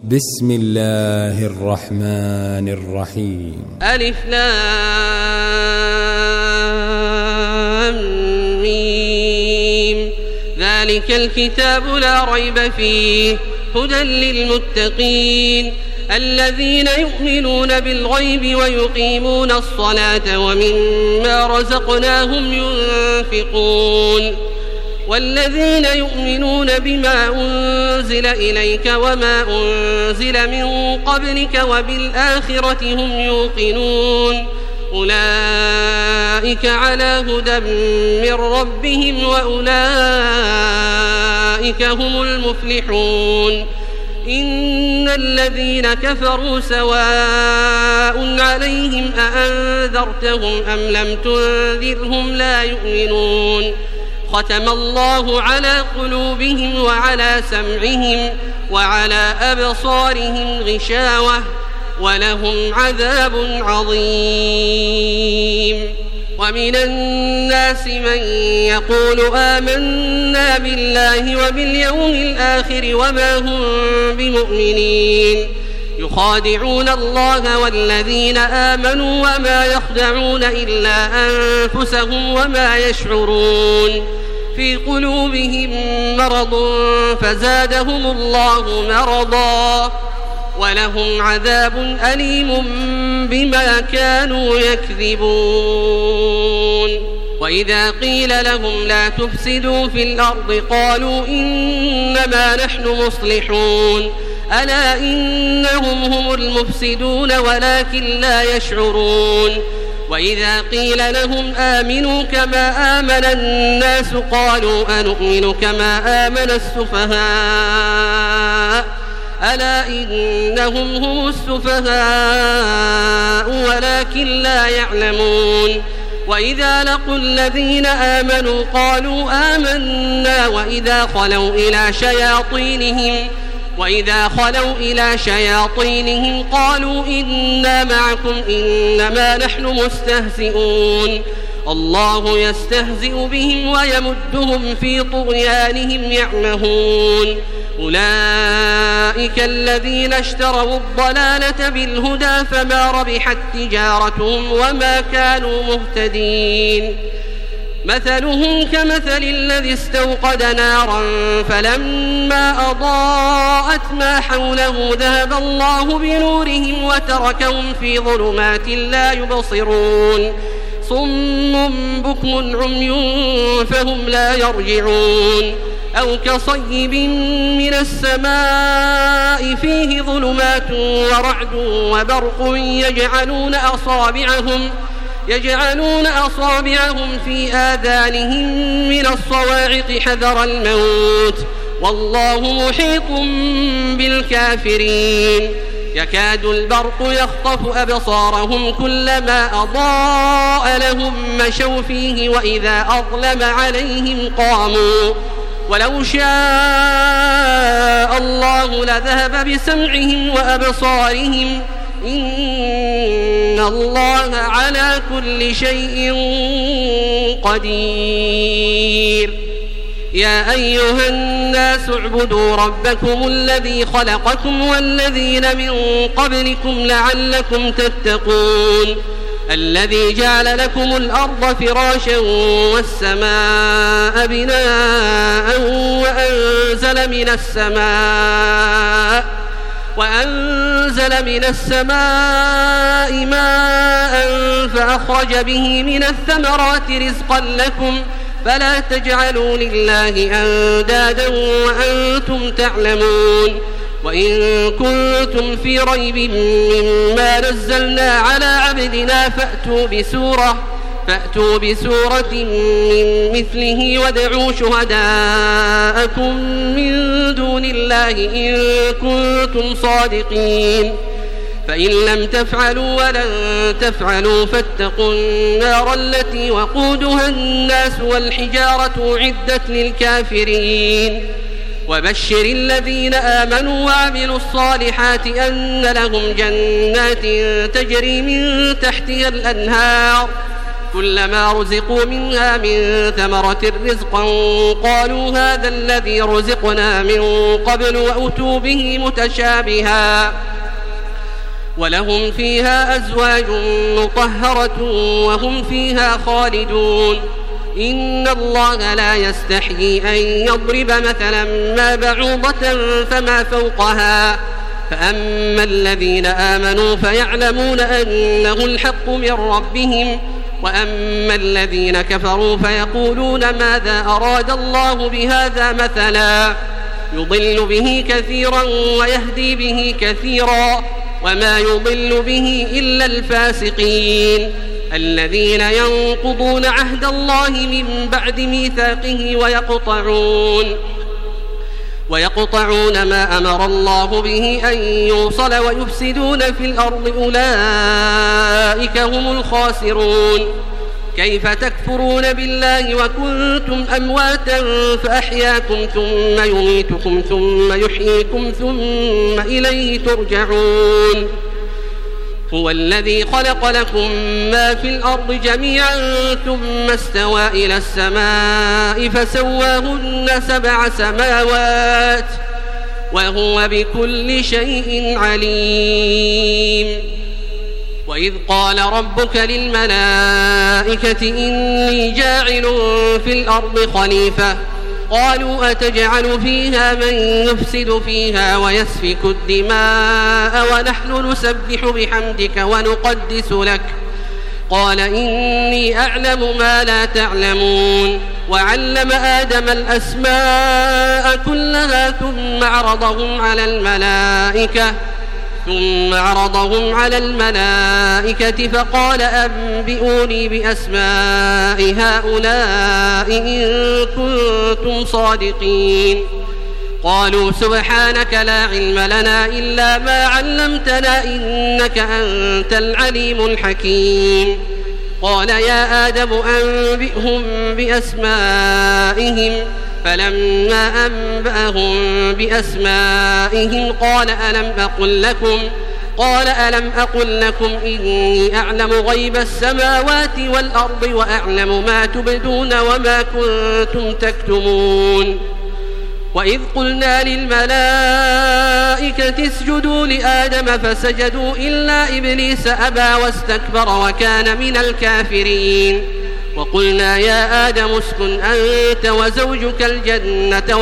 بسم الله الرحمن الرحيم. ألف لام ميم. ذلك الكتاب لا ريب فيه هدى للمتقين الذين يؤمنون بالغيب ويقيمون الصلاة ومما رزقناهم ينفقون والذين يؤمنون بما أنزل إليك وما أنزل من قبلك وبالآخرة هم يوقنون أولئك على هدى من ربهم وأولئك هم المفلحون. إن الذين كفروا سواء عليهم أأنذرتهم أم لم تنذرهم لا يؤمنون ختم الله على قلوبهم وعلى سمعهم وعلى أبصارهم غشاوة ولهم عذاب عظيم. ومن الناس من يقول آمنا بالله وباليوم الآخر وما هم بمؤمنين يخادعون الله والذين آمنوا وما يخدعون إلا أنفسهم وما يشعرون في قلوبهم مرض فزادهم الله مرضا ولهم عذاب أليم بما كانوا يكذبون. وإذا قيل لهم لا تفسدوا في الأرض قالوا إنما نحن مصلحون ألا إنهم هم المفسدون ولكن لا يشعرون. وإذا قيل لهم آمنوا كما آمن الناس قالوا أنؤمن كما آمن السفهاء ألا إنهم هم السفهاء ولكن لا يعلمون. وإذا لقوا الذين آمنوا قالوا آمنا وإذا خلوا إلى شياطينهم قالوا إنا معكم إنما نحن مستهزئون الله يستهزئ بهم ويمدهم في طغيانهم يعمهون. أولئك الذين اشتروا الضلالة بالهدى فما ربحت تجارتهم وما كانوا مهتدين. مثلهم كمثل الذي استوقد نارا فلما أضاءت ما حوله ذهب الله بنورهم وتركهم في ظلمات لا يبصرون صم بكم عمي فهم لا يرجعون. أو كصيب من السماء فيه ظلمات ورعد وبرق يجعلون أصابعهم في آذانهم من الصواعق حذر الموت والله محيط بالكافرين. يكاد البرق يخطف أبصارهم كلما أضاء لهم مشوا فيه وإذا أظلم عليهم قاموا ولو شاء الله لذهب بسمعهم وأبصارهم إن الله على كل شيء قدير. يا أيها الناس اعبدوا ربكم الذي خلقكم والذين من قبلكم لعلكم تتقون الذي جعل لكم الأرض فراشا والسماء بناء وأنزل من السماء ماء فأخرج به من الثمرات رزقا لكم فلا تجعلوا لله أندادا وأنتم تعلمون. وإن كنتم في ريب مما نزلنا على عبدنا فأتوا بسورة من مثله وادعوا شهداءكم من دون الله إن كنتم صادقين فإن لم تفعلوا ولن تفعلوا فاتقوا النار التي وقودها الناس والحجارة أعدت للكافرين. وبشر الذين آمنوا وعملوا الصالحات أن لهم جنات تجري من تحتها الأنهار كلما رزقوا منها من ثمرة رزقا قالوا هذا الذي رزقنا من قبل وأتوا به متشابها ولهم فيها أزواج مطهرة وهم فيها خالدون إن الله لا يستحيي أن يضرب مثلا ما بعوضة فما فوقها فأما الذين آمنوا فيعلمون أنه الحق من ربهم وأما الذين كفروا فيقولون ماذا أراد الله بهذا مثلا يضل به كثيرا ويهدي به كثيرا وما يضل به إلا الفاسقين الذين ينقضون عهد الله من بعد ميثاقه ويقطعون ما أمر الله به أن يوصل ويفسدون في الأرض أولئك هم الخاسرون كيف تكفرون بالله وكنتم أمواتا فأحياكم ثم يميتكم ثم يحييكم ثم إليه ترجعون هو الذي خلق لكم ما في الأرض جميعا ثم استوى إلى السماء فسواهن 7 سماوات وهو بكل شيء عليم وإذ قال ربك للملائكة إني جاعل في الأرض خليفة قالوا أتجعل فيها من يفسد فيها ويسفك الدماء ونحن نسبح بحمدك ونقدس لك قال إني أعلم ما لا تعلمون وعلم آدم الأسماء كلها ثم عرضهم على الملائكة فقال أنبئوني بأسماء هؤلاء إن كنتم صادقين قالوا سبحانك لا علم لنا إلا ما علمتنا إنك أنت العليم الحكيم قال يا آدم أنبئهم بأسمائهم فلما أنبأهم بأسمائهم قال ألم أقل لكم إني أعلم غيب السماوات والأرض وأعلم ما تبدون وما كنتم تكتمون وإذ قلنا للملائكة اسجدوا لآدم فسجدوا إلا إبليس أبى واستكبر وكان من الكافرين وقلنا يا آدم اسكن أنت وزوجك الجنة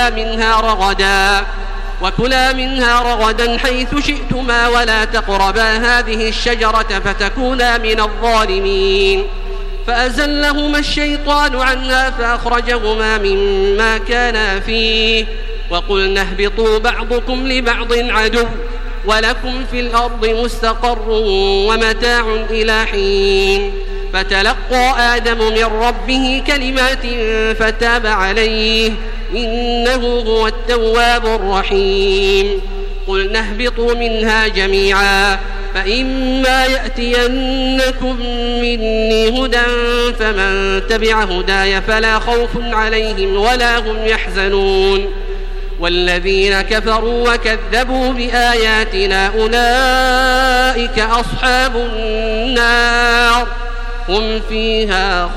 وكلا منها رغدا حيث شئتما ولا تقربا هذه الشجرة فتكونا من الظالمين فأزلهما الشيطان عنها فأخرجهما مما كانا فيه وقلنا اهبطوا بعضكم لبعض عدو ولكم في الأرض مستقر ومتاع إلى حين فتلقى آدم من ربه كلمات فتاب عليه إنه هو التواب الرحيم قلنا اهبطوا منها جميعا فإما يأتينكم مني هدى فمن تبع هداي فلا خوف عليهم ولا هم يحزنون والذين كفروا وكذبوا بآياتنا أولئك أصحاب النار هم فيها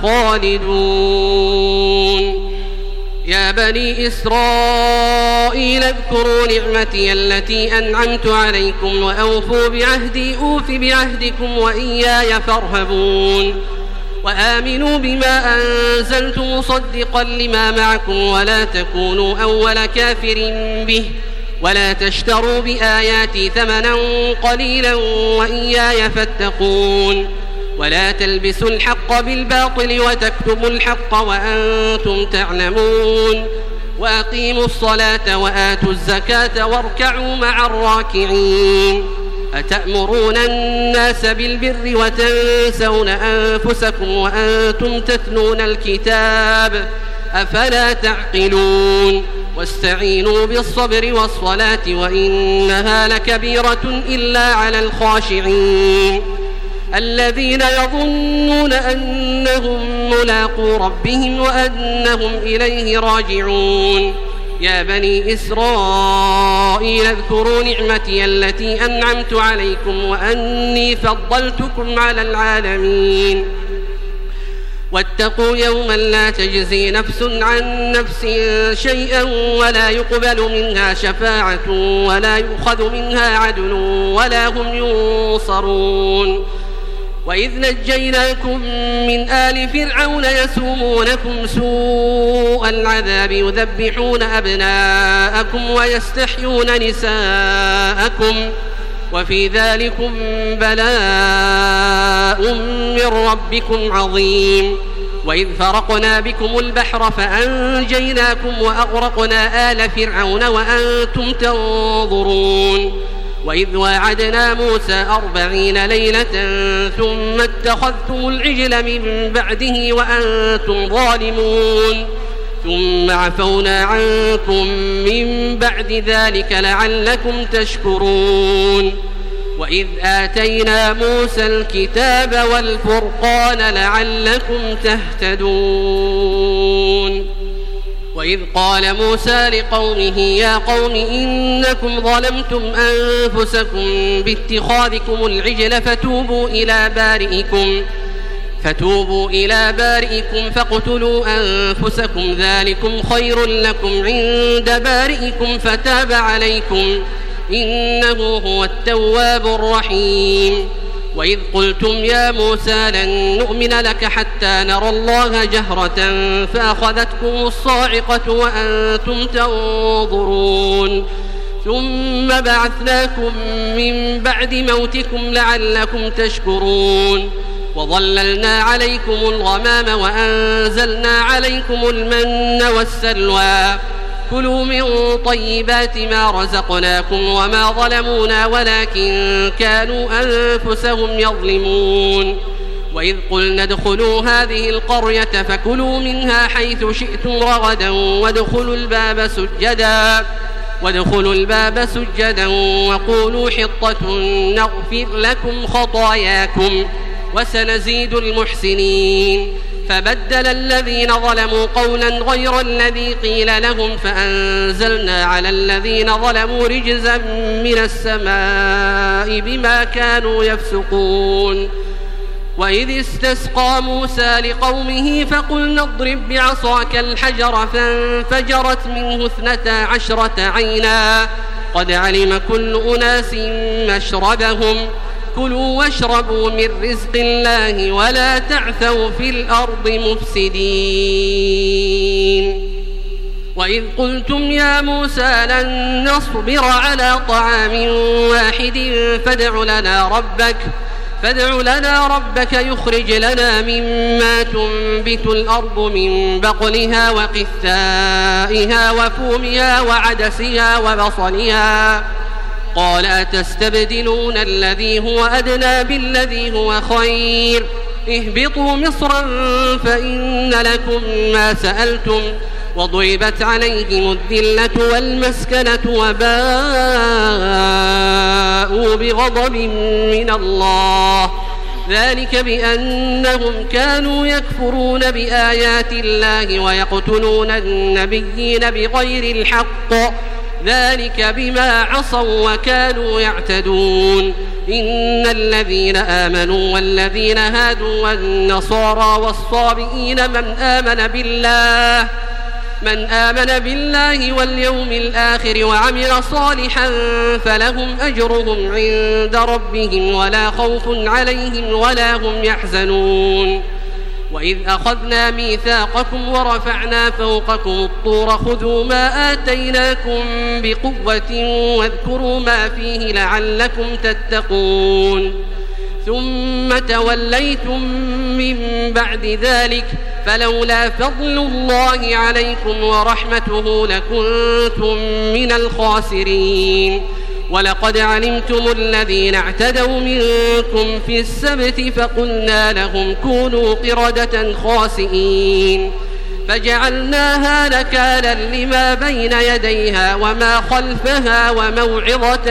خالدون يا بني إسرائيل اذكروا نعمتي التي أنعمت عليكم وأوفوا بعهدي أوف بعهدكم وإياي فارهبون وآمنوا بما أنزلت مصدقا لما معكم ولا تكونوا أول كافر به ولا تشتروا بآياتي ثمنا قليلا وإياي فاتقون ولا تلبسوا الحق بالباطل وتكتموا الحق وأنتم تعلمون وأقيموا الصلاة وآتوا الزكاة واركعوا مع الراكعين أتأمرون الناس بالبر وتنسون أنفسكم وأنتم تتلون الكتاب أفلا تعقلون واستعينوا بالصبر والصلاة وإنها لكبيرة إلا على الخاشعين الذين يظنون أنهم ملاقو ربهم وأنهم إليه راجعون يا بني إسرائيل اذكروا نعمتي التي أنعمت عليكم وأني فضلتكم على العالمين واتقوا يوما لا تجزي نفس عن نفس شيئا ولا يقبل منها شفاعة ولا يؤخذ منها عدل ولا هم ينصرون. وإذ نجيناكم من آل فرعون يسومونكم سوء العذاب يذبحون أبناءكم ويستحيون نساءكم وفي ذلكم بلاء من ربكم عظيم. وإذ فرقنا بكم البحر فأنجيناكم وأغرقنا آل فرعون وأنتم تنظرون. وإذ واعدنا موسى 40 ليلة ثم اتخذتم العجل من بعده وأنتم ظالمون ثم عفونا عنكم من بعد ذلك لعلكم تشكرون. وإذ آتينا موسى الكتاب والفرقان لعلكم تهتدون. وإذ قال موسى لقومه يا قوم إنكم ظلمتم أنفسكم باتخاذكم العجل فتوبوا إلى بارئكم فاقتلوا أنفسكم ذلكم خير لكم عند بارئكم فتاب عليكم إنه هو التواب الرحيم. وإذ قلتم يا موسى لن نؤمن لك حتى نرى الله جهرة فأخذتكم الصاعقة وأنتم تنظرون ثم بعثناكم من بعد موتكم لعلكم تشكرون. وظللنا عليكم الغمام وأنزلنا عليكم المن والسلوى كلوا من طيبات ما رزقناكم وما ظلمونا ولكن كانوا أنفسهم يظلمون. وإذ قلنا ادخلوا هذه القرية فكلوا منها حيث شئتم رغدا وادخلوا الباب سجدا وقولوا حطة نغفر لكم خطاياكم وسنزيد المحسنين. فبدل الذين ظلموا قولا غير الذي قيل لهم فأنزلنا على الذين ظلموا رجزا من السماء بما كانوا يفسقون. وإذ استسقى موسى لقومه فقلنا اضرب بعصاك الحجر فانفجرت منه 12 عينا قد علم كل أناس مشربهم كلوا واشربوا من رزق الله ولا تعثوا في الأرض مفسدين. وإذ قلتم يا موسى لن نصبر على طعام واحد فادع لنا ربك يخرج لنا مما تنبت الأرض من بقلها وقثائها وفومها وعدسها وبصلها قال أتستبدلون الذي هو أدنى بالذي هو خير اهبطوا مصرا فإن لكم ما سألتم وضربت عليهم الذلة والمسكنة وباءوا بغضب من الله ذلك بأنهم كانوا يكفرون بآيات الله ويقتلون النبيين بغير الحق ذلك بما عصوا وكانوا يعتدون. إن الذين آمنوا والذين هادوا والنصارى والصابئين من آمن بالله واليوم الآخر وعمل صالحا فلهم أجرهم عند ربهم ولا خوف عليهم ولا هم يحزنون. وإذ أخذنا ميثاقكم ورفعنا فوقكم الطور خذوا ما آتيناكم بقوة واذكروا ما فيه لعلكم تتقون ثم توليتم من بعد ذلك فلولا فضل الله عليكم ورحمته لكنتم من الخاسرين. ولقد علمتم الذين اعتدوا منكم في السبت فقلنا لهم كونوا قردة خاسئين فجعلناها نكالا لما بين يديها وما خلفها وموعظة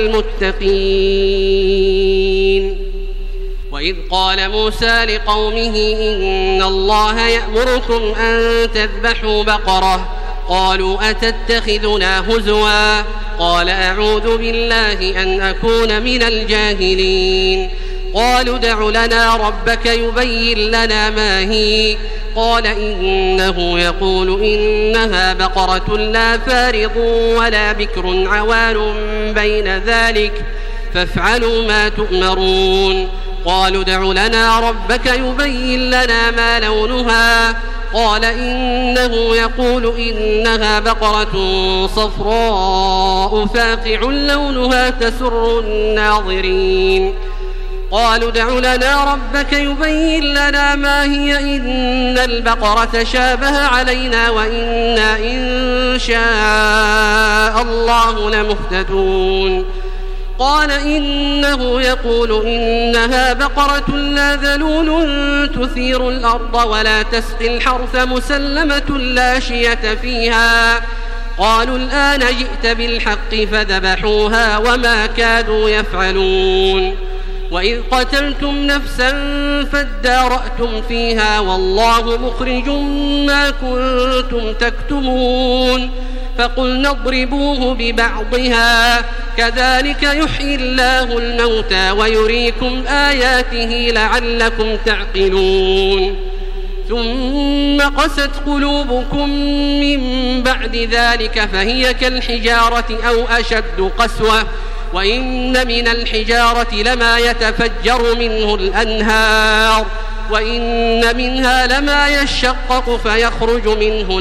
للمتقين. وإذ قال موسى لقومه إن الله يأمركم أن تذبحوا بقرة قالوا أتتخذنا هزوا قال أعوذ بالله أن أكون من الجاهلين قالوا ادع لنا ربك يبين لنا ما هي. قال إنه يقول إنها بقرة لا فارض ولا بكر عوان بين ذلك فافعلوا ما تؤمرون. قالوا ادع لنا ربك يبين لنا ما لونها. قال إنه يقول إنها بقرة صفراء فاقع لونها تسر الناظرين. قالوا ادع لنا ربك يبين لنا ما هي إن البقرة شابه علينا وإنا إن شاء الله لمهتدون. قال إنه يقول إنها بقرة لا ذلول تثير الأرض ولا تسقي الحرث مسلمة لا شية فيها. قالوا الآن جئت بالحق فذبحوها وما كادوا يفعلون. وإذ قتلتم نفسا فادارأتم فيها والله مخرج ما كنتم تكتمون. فقلنا اضربوه ببعضها كذلك يحيي الله الموتى ويريكم آياته لعلكم تعقلون. ثم قست قلوبكم من بعد ذلك فهي كالحجارة أو أشد قسوة وإن من الحجارة لما يتفجر منه الأنهار وإن منها لما يشقق فيخرج منه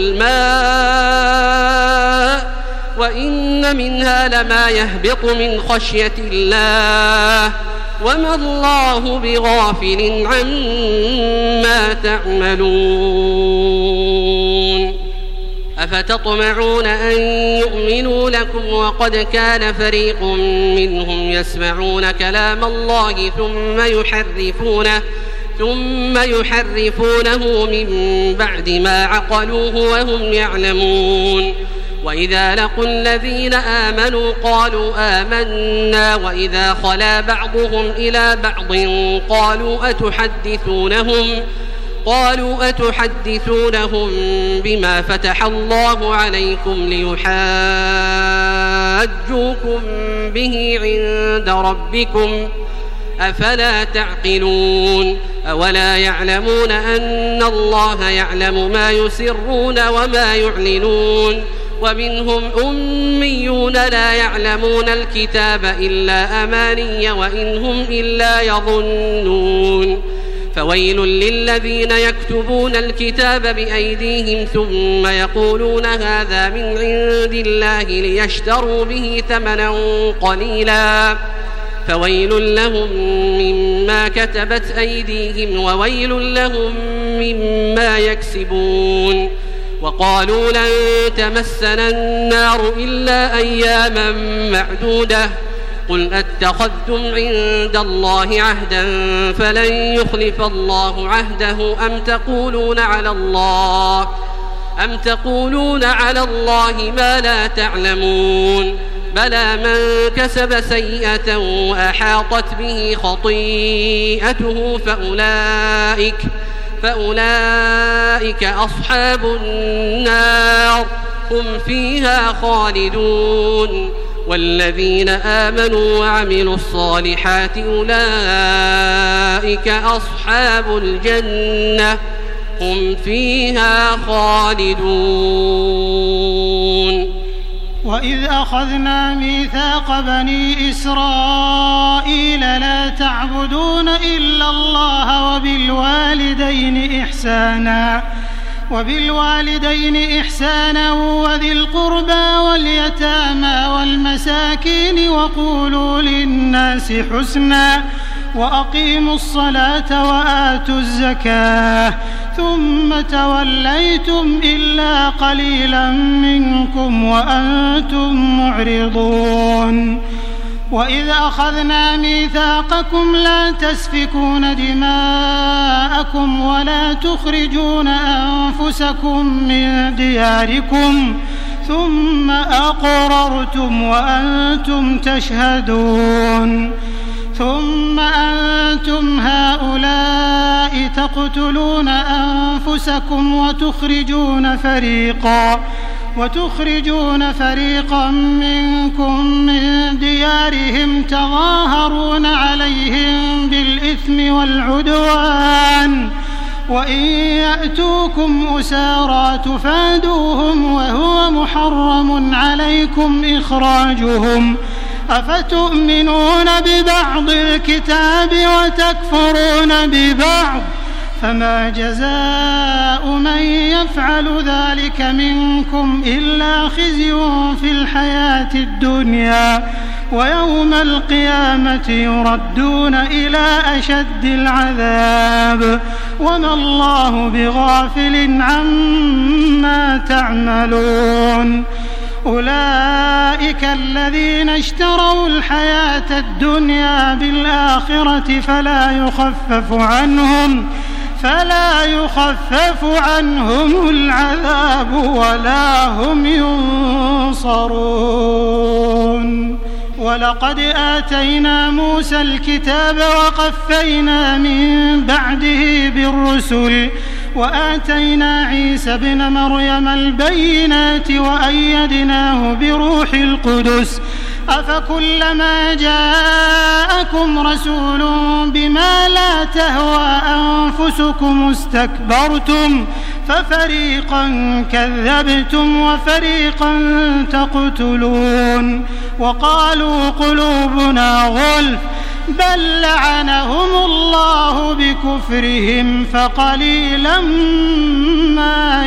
الماء وإن منها لما يهبط من خشية الله وما الله بغافل عما تعملون. أفتطمعون أن يؤمنوا لكم وقد كان فريق منهم يسمعون كلام الله ثم يحرفونه من بعد ما عقلوه وهم يعلمون. وإذا لقوا الذين آمنوا قالوا آمنا وإذا خلا بعضهم إلى بعض قالوا أتحدثونهم بما فتح الله عليكم ليحاجوكم به عند ربكم أفلا تعقلون. أولا يعلمون أن الله يعلم ما يسرون وما يعلنون. ومنهم أميون لا يعلمون الكتاب إلا أماني وإن هم إلا يظنون. فويل للذين يكتبون الكتاب بأيديهم ثم يقولون هذا من عند الله ليشتروا به ثمنا قليلا فويل لهم مما كتبت أيديهم وويل لهم مما يكسبون. وقالوا لن تمسنا النار إلا أياما معدودة قل أتخذتم عند الله عهدا فلن يخلف الله عهده أم تقولون على الله ما لا تعلمون. بلى من كسب سيئة وأحاطت به خطيئته فأولئك أصحاب النار هم فيها خالدون. والذين آمنوا وعملوا الصالحات أولئك أصحاب الجنة هم فيها خالدون. وإذ أخذنا ميثاق بني إسرائيل لا تعبدون إلا الله وبالوالدين إحسانا وذي القربى واليتامى والمساكين وقولوا للناس حسنا وأقيموا الصلاة وآتوا الزكاة ثم توليتم إلا قليلا منكم وأنتم معرضون. وإذ أخذنا ميثاقكم لا تسفكون دماءكم ولا تخرجون أنفسكم من دياركم ثم أقررتم وأنتم تشهدون. ثم أنتم هؤلاء تقتلون أنفسكم وتخرجون فريقا منكم من ديارهم تظاهرون عليهم بالإثم الإثم والعدوان وإن يأتوكم أسارى تفادوهم وهو محرم عليكم إخراجهم أفتؤمنون ببعض الكتاب وتكفرون ببعض فما جزاء من يفعل ذلك منكم إلا خزي في الحياة الدنيا ويوم القيامة يردون إلى أشد العذاب وما الله بغافل عما تعملون أولئك الذين اشتروا الحياة الدنيا بالآخرة فلا يخفف عنهم العذاب ولا هم ينصرون ولقد آتينا موسى الكتاب وقفينا من بعده بالرسل وآتينا عيسى ابن مريم البينات وأيدناه بروح القدس أفكلما جاءكم رسول بما لا تهوى أنفسكم استكبرتم ففريقا كذبتم وفريقا تقتلون وقالوا قلوبنا غلف بل لعنهم الله بكفرهم فقليلا ما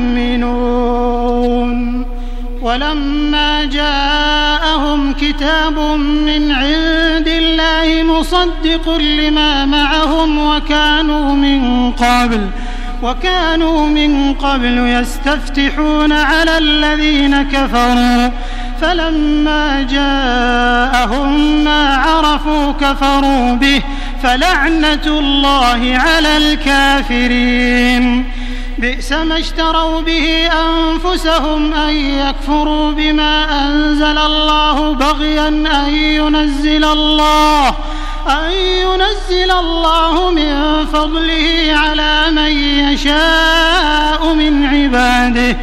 يؤمنون ولما جاءهم كتاب من عند الله مصدق لما معهم وكانوا من قبل يستفتحون على الذين كفروا فلما جاءهم ما عرفوا كفروا به فلعنة الله على الكافرين بئس ما اشتروا به أنفسهم أن يكفروا بما أنزل الله بغيا أن ينزل الله من فضله على من يشاء من عباده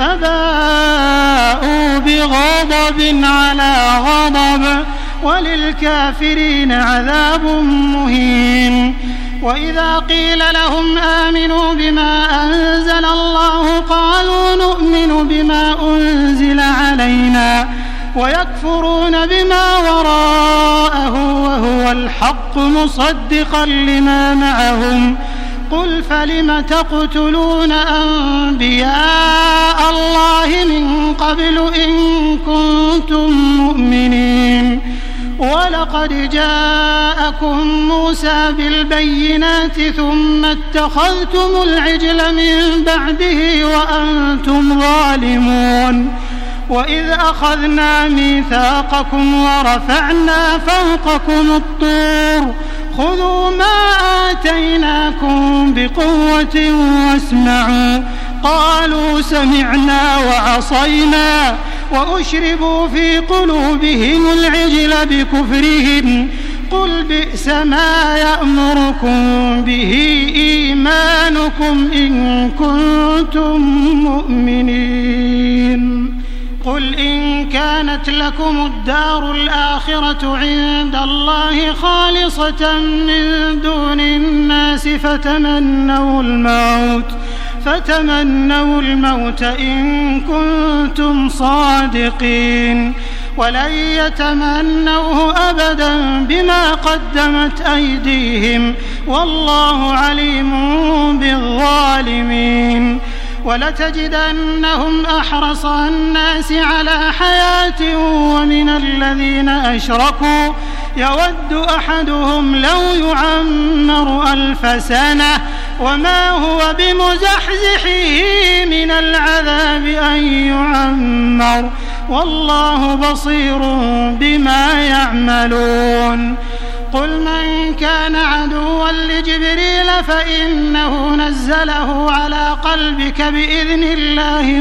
فباءوا بغضب على غضب وللكافرين عذاب مهين وإذا قيل لهم آمنوا بما أنزل الله قالوا نؤمن بما أنزل علينا ويكفرون بما وراءه وهو الحق مصدقا لما معهم قل فلم تقتلون أنبياء الله من قبل إن كنتم مؤمنين ولقد جاءكم موسى بالبينات ثم اتخذتم العجل من بعده وأنتم ظالمون وإذ أخذنا ميثاقكم ورفعنا فوقكم الطور خذوا ما آتيناكم بقوة واسمعوا قالوا سمعنا وعصينا وأشربوا في قلوبهم العجل بكفرهم قل بئس ما يأمركم به إيمانكم إن كنتم مؤمنين قل إن كانت لكم الدار الآخرة عند الله خالصة من دون الناس فتمنوا الموت إن كنتم صادقين ولن يتمنوه أبدا بما قدمت أيديهم والله عليم بالظالمين ولتجدنهم أحرص الناس على حياة ومن الذين أشركوا يود أحدهم لو يعمر 1000 سنة وما هو بمزحزحه من العذاب أن يعمر والله بصير بما يعملون قل من كان عدوا لجبريل فإنه نزله على قلبك بإذن الله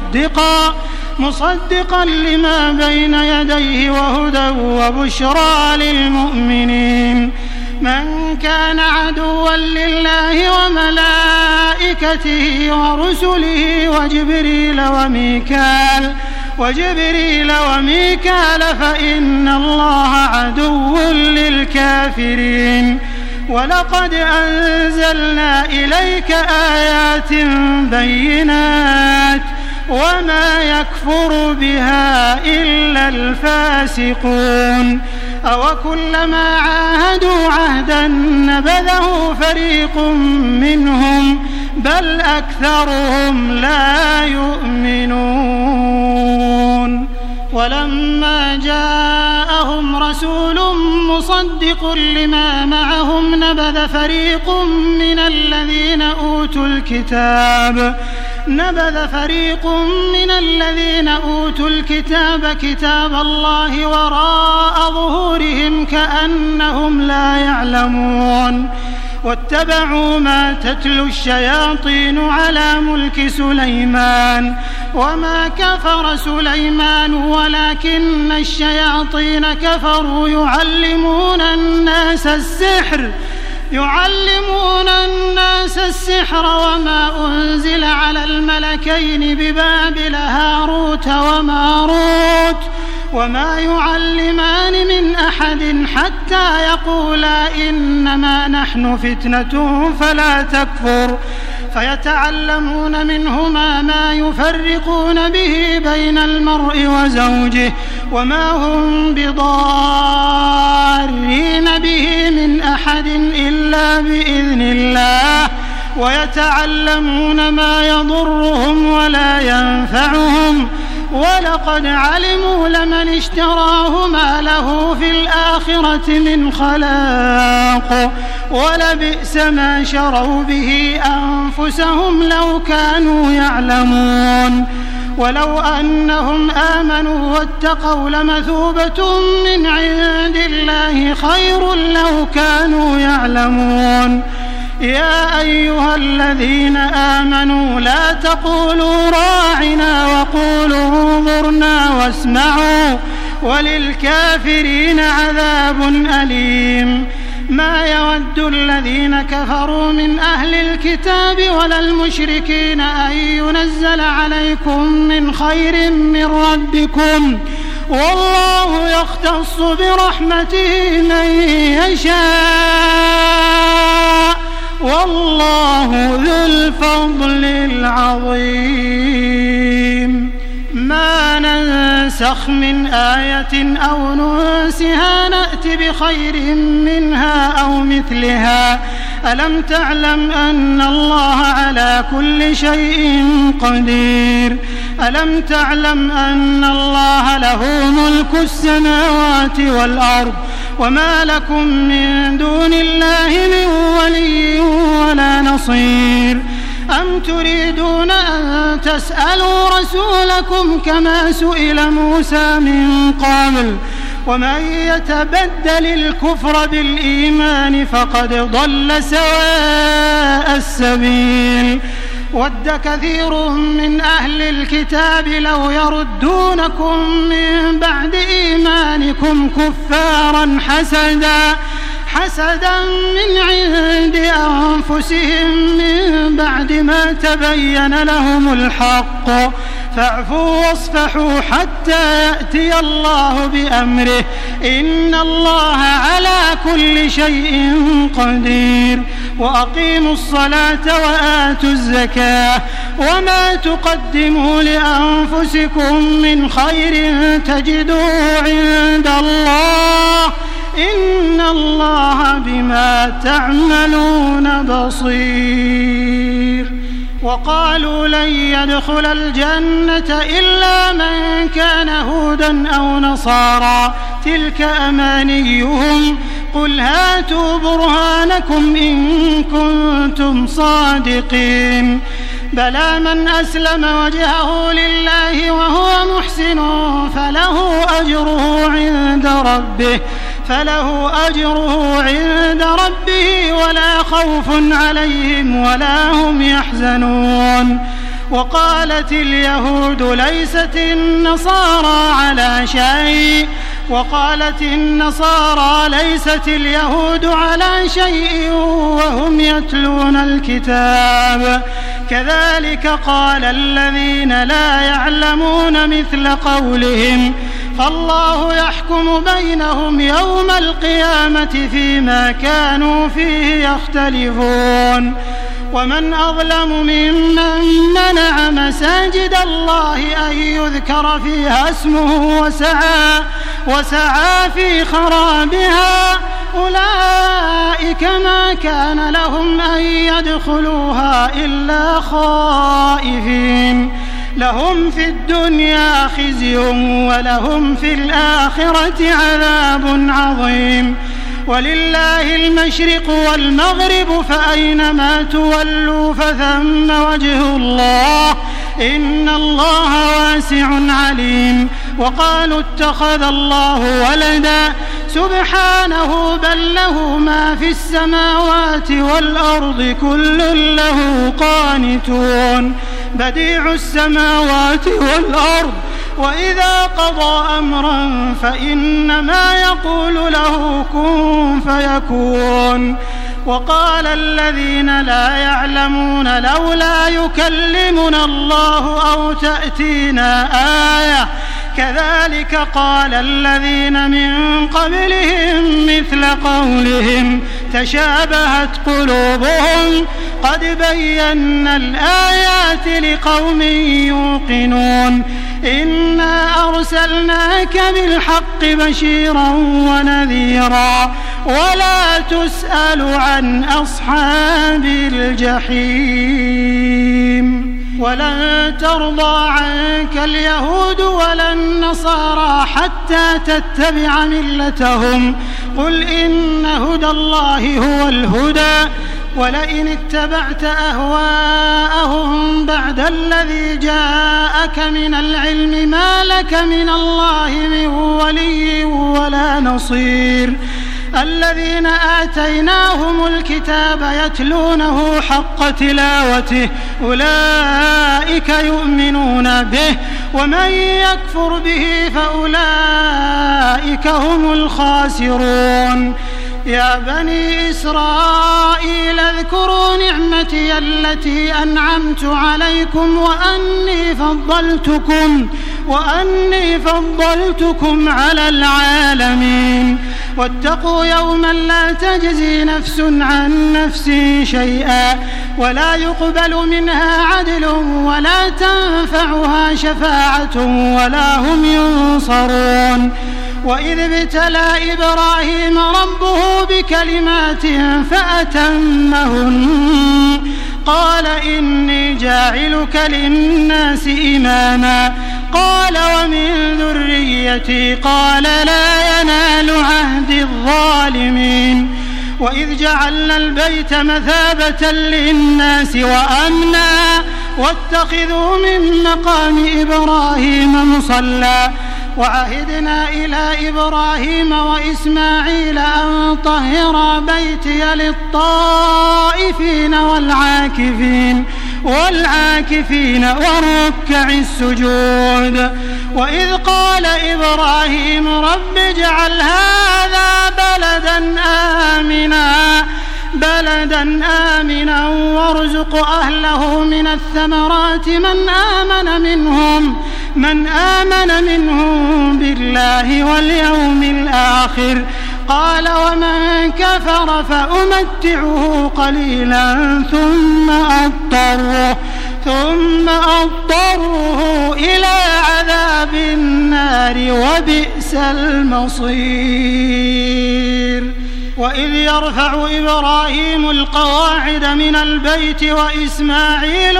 مصدقا لما بين يديه وهدى وبشرى للمؤمنين من كان عدوا لله وملائكته ورسله وجبريل وميكال فإن الله عدو للكافرين ولقد أنزلنا إليك آيات بينات وما يكفر بها إلا الفاسقون أوكلما عاهدوا عهدا نبذه فريق منهم بل أكثرهم لا يؤمنون ولما جاءهم رسول مصدق لما معهم نبذ فريق من الذين أوتوا الكتاب كتاب الله وراء ظهورهم كأنهم لا يعلمون واتبعوا ما تتلو الشياطين على ملك سليمان وما كفر سليمان ولكن الشياطين كفروا يعلمون الناس السحر وما أنزل على الملكين ببابل هاروت وماروت وما يعلمان من أحد حتى يقولا إنما نحن فتنة فلا تكفر فيتعلمون منهما ما يفرقون به بين المرء وزوجه وما هم بضارين به من أحد إلا بإذن الله ويتعلمون ما يضرهم ولا ينفعهم ولقد علموا لمن اشتراه ما له في الآخرة من خلاق ولبئس ما شروا به أنفسهم لو كانوا يعلمون ولو أنهم آمنوا واتقوا لمثوبة من عند الله خير لو كانوا يعلمون يا أيها الذين آمنوا لا تقولوا راعنا وقولوا انظرنا واسمعوا وللكافرين عذاب أليم ما يود الذين كفروا من أهل الكتاب ولا المشركين أن ينزل عليكم من خير من ربكم والله يختص برحمته من يشاء والله ذو الفضل العظيم ما ننسخ من آية أو ننسها نأت بخير منها أو مثلها ألم تعلم أن الله على كل شيء قدير ألم تعلم أن الله له ملك السماوات والأرض وما لكم من دون الله من ولي ولا نصير أم تريدون أن تسألوا رسولكم كما سئل موسى من قبل ومن يتبدل الكفر بالإيمان فقد ضل سواء السبيل ود كثير من أهل الكتاب لو يردونكم من بعد إيمانكم كفارا حسدا من عند أنفسهم من بعد ما تبين لهم الحق فاعفوا واصفحوا حتى يأتي الله بأمره إن الله على كل شيء قدير وأقيموا الصلاة وآتوا الزكاة وما تقدموا لأنفسكم من خير تجدوه عند الله إن الله بما تعملون بصير وقالوا لن يدخل الجنة إلا من كان هودا أو نصارى تلك أمانيهم قل هاتوا برهانكم إن كنتم صادقين بلى من أسلم وجهه لله وهو محسن فله أجره عند ربه ولا خوف عليهم ولا هم يحزنون وقالت اليهود ليست النصارى على شيء وهم يتلون الكتاب كذلك قال الذين لا يعلمون مثل قولهم الله يحكم بينهم يوم القيامة فيما كانوا فيه يختلفون ومن أظلم ممن منع مساجد الله أن يذكر فيها اسمه وسعى في خرابها أولئك ما كان لهم أن يدخلوها إلا خائفين لهم في الدنيا خزي ولهم في الآخرة عذاب عظيم ولله المشرق والمغرب فأينما تولوا فثم وجه الله إن الله واسع عليم وقالوا اتخذ الله ولدا سبحانه بل له ما في السماوات والأرض كل له قانتون بديع السماوات والأرض وإذا قضى أمرا فإنما يقول له كن فيكون وقال الذين لا يعلمون لولا يكلمنا الله أو تأتينا آية كذلك قال الذين من قبلهم مثل قولهم تشابهت قلوبهم قد بينا الآيات لقوم يوقنون إنا أرسلناك بالحق بشيرا ونذيرا ولا تسأل عن أصحاب الجحيم ولن ترضى عنك اليهود ولا النصارى حتى تتبع ملتهم قل إن هدى الله هو الهدى ولئن اتبعت أهواءهم بعد الذي جاءك من العلم ما لك من الله من ولي ولا نصير الذين آتيناهم الكتاب يتلونه حق تلاوته أولئك يؤمنون به ومن يكفر به فأولئك هم الخاسرون يا بني إسرائيل اذكروا نعمتي التي أنعمت عليكم وأني فضلتكم على العالمين واتقوا يوما لا تجزي نفس عن نفس شيئا ولا يقبل منها عدل ولا تنفعها شفاعة ولا هم ينصرون وإذ ابتلى إبراهيم ربه بكلمات فأتمهن قال إني جاعلك للناس إماما قال ومن ذريتي قال لا ينال عهد الظالمين وإذ جعلنا البيت مثابة للناس وأمنا واتخذوا من مقام إبراهيم مصلى وعهدنا إلى إبراهيم وإسماعيل أن طهرا بيتي للطائفين والعاكفين والركع السجود وإذ قال إبراهيم رب اجعل هذا بلدا آمنا وارزق أهله من الثمرات من آمن منهم بالله واليوم الآخر قال ومن كفر فأمتعه قليلا ثم أضطره إلى عذاب النار وبئس المصير وإذ يرفع إبراهيم القواعد من البيت وإسماعيل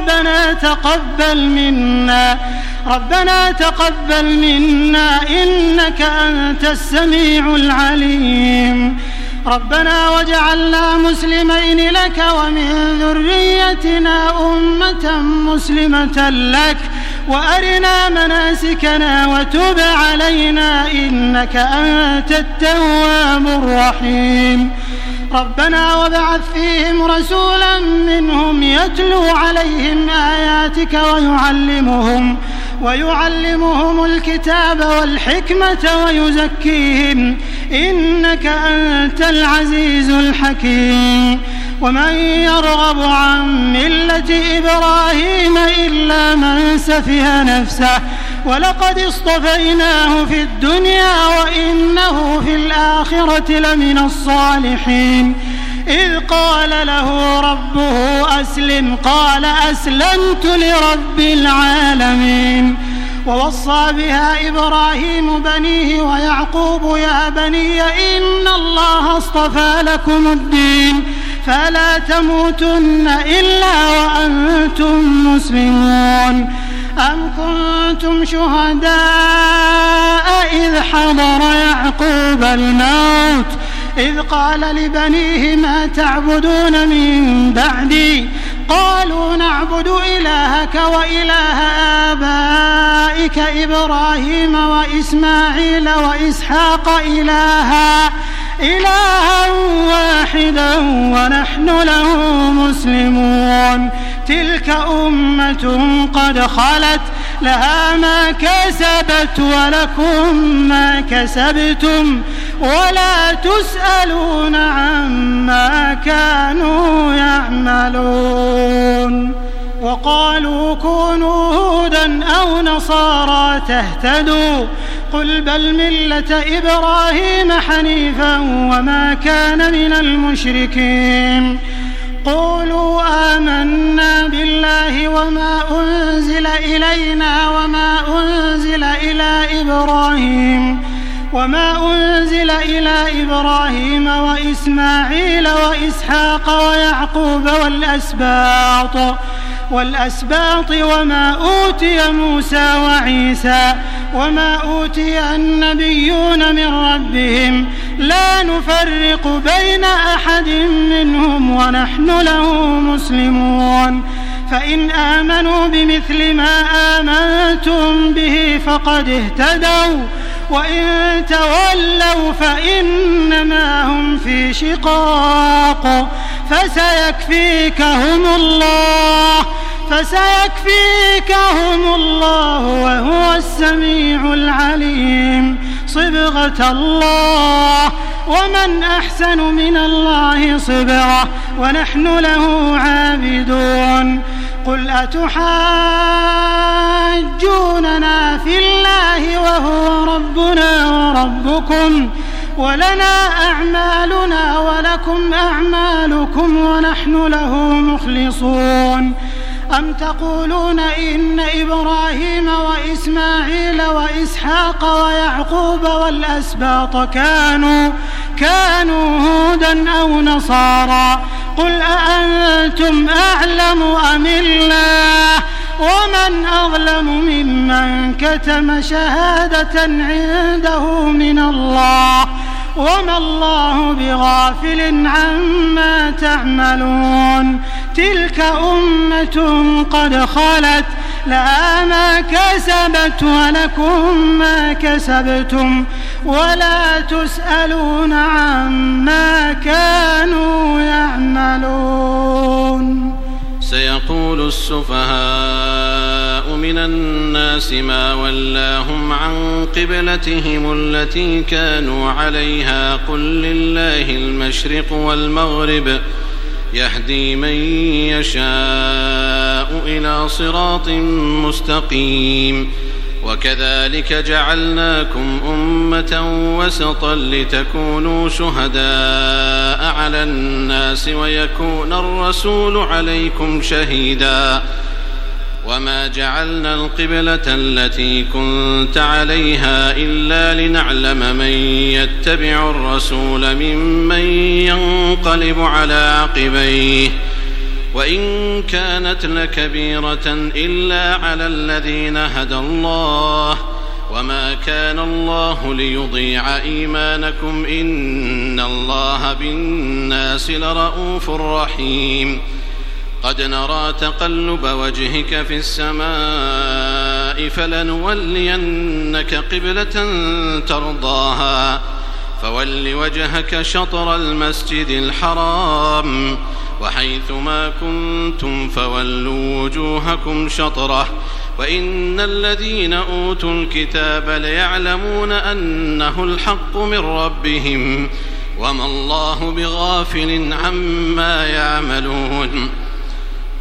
ربنا تقبل منا إنك أنت السميع العليم ربنا واجعلنا مسلمين لك ومن ذريتنا أمة مسلمة لك وأرنا مناسكنا وتب علينا إنك أنت التواب الرحيم ربنا وابعث فيهم رسولا منهم يتلو عليهم آياتك ويعلمهم الكتاب والحكمة ويزكيهم إنك أنت العزيز الحكيم ومن يرغب عن ملة إبراهيم إلا من سفه نفسه ولقد اصطفيناه في الدنيا وإنه في الآخرة لمن الصالحين إذ قال له ربه أسلم قال أسلمت لرب العالمين ووصى بها إبراهيم بنيه ويعقوب يا بني إن الله اصطفى لكم الدين فلا تموتن إلا وأنتم مسلمون أم كنتم شهداء إذ حضر يعقوب الموت إذ قال لبنيه ما تعبدون من بعدي قالوا نعبد إلهك وإله آبائك إبراهيم وإسماعيل وإسحاق إلها واحدا ونحن له مسلمون تلك أمة قد خلت لها ما كسبت ولكم ما كسبتم ولا تسألون عما كانوا يعملون وقالوا كونوا هودا أو نصارى تهتدوا قل بل ملة إبراهيم حنيفا وما كان من المشركين قولوا آمنا بالله وما أنزل إلينا وما أنزل إلى إبراهيم وإسماعيل وإسحاق ويعقوب والأسباط وما أوتي موسى وعيسى وما أوتي النبيون من ربهم لا نفرق بين أحد منهم ونحن له مسلمون فإن آمنوا بمثل ما آمنتم به فقد اهتدوا وإن تولوا فإنما هم في شقاق فسيكفيكهم الله وهو السميع العليم صبغة الله ومن أحسن من الله صبغة ونحن له عابدون قل أتحاجوننا في الله وهو ربنا وربكم ولنا أعمالنا ولكم أعمالكم ونحن له مخلصون أم تقولون إن إبراهيم وإسماعيل وإسحاق ويعقوب والأسباط كانوا هودا أو نصارى قل أأنتم أعلم أم الله ومن أظلم ممن كتم شهادة عنده من الله وما الله بغافل عما تعملون تلك أمة قد خلت لها ما كسبت ولكم ما كسبتم ولا تسألون عما كانوا يعملون سيقول السفهاء من الناس ما ولاهم عن قبلتهم التي كانوا عليها قل لله المشرق والمغرب يهدي من يشاء إلى صراط مستقيم وكذلك جعلناكم أمة وسطا لتكونوا شهداء على الناس ويكون الرسول عليكم شهيدا وما جعلنا القبلة التي كنت عليها إلا لنعلم من يتبع الرسول ممن ينقلب على عقبيه وإن كانت لكبيرة إلا على الذين هدى الله وما كان الله ليضيع إيمانكم إن الله بالناس لرؤوف رحيم قد نرى تقلب وجهك في السماء فلنولينك قبلة ترضاها فول وجهك شطر المسجد الحرام وحيث ما كنتم فولوا وجوهكم شطره وإن الذين أوتوا الكتاب ليعلمون أنه الحق من ربهم وما الله بغافل عما يعملون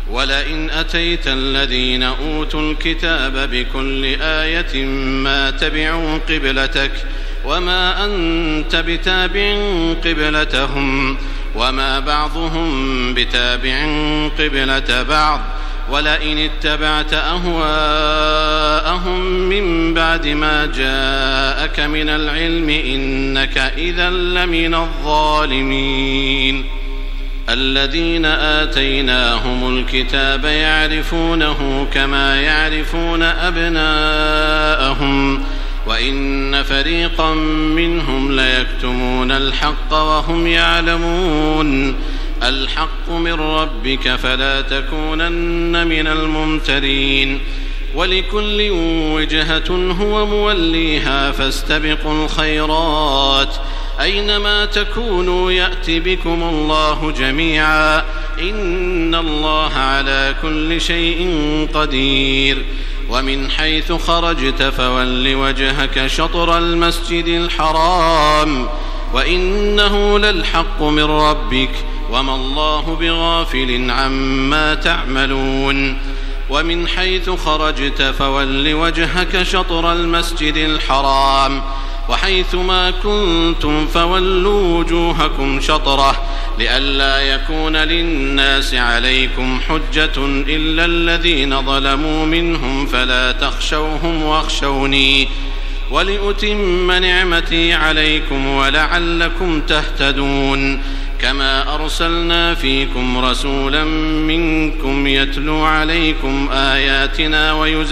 ولئن أتيت الذين أوتوا الكتاب بكل آية ما تبعوا قبلتك وما أنت بتابع قبلتهم وما بعضهم بتابع قبلة بعض ولئن اتبعت أهواءهم من بعد ما جاءك من العلم إنك إذا لمن الظالمين. الذين آتيناهم الكتاب يعرفونه كما يعرفون أبناءهم وإن فريقا منهم ليكتمون الحق وهم يعلمون. الحق من ربك فلا تكونن من الممترين. ولكل وجهة هو موليها فاستبقوا الخيرات أينما تكونوا يأت بكم الله جميعا إن الله على كل شيء قدير. ومن حيث خرجت فول وجهك شطر المسجد الحرام وإنه للحق من ربك وما الله بغافل عما تعملون. ومن حيث خرجت فول وجهك شطر المسجد الحرام وحيث ما كنتم فولوا وجوهكم شطره لئلا يكون للناس عليكم حجة إلا الذين ظلموا منهم فلا تخشوهم واخشوني ولأتم نعمتي عليكم ولعلكم تهتدون. كما أرسلنا فيكم رسولا منكم يتلو عليكم آياتنا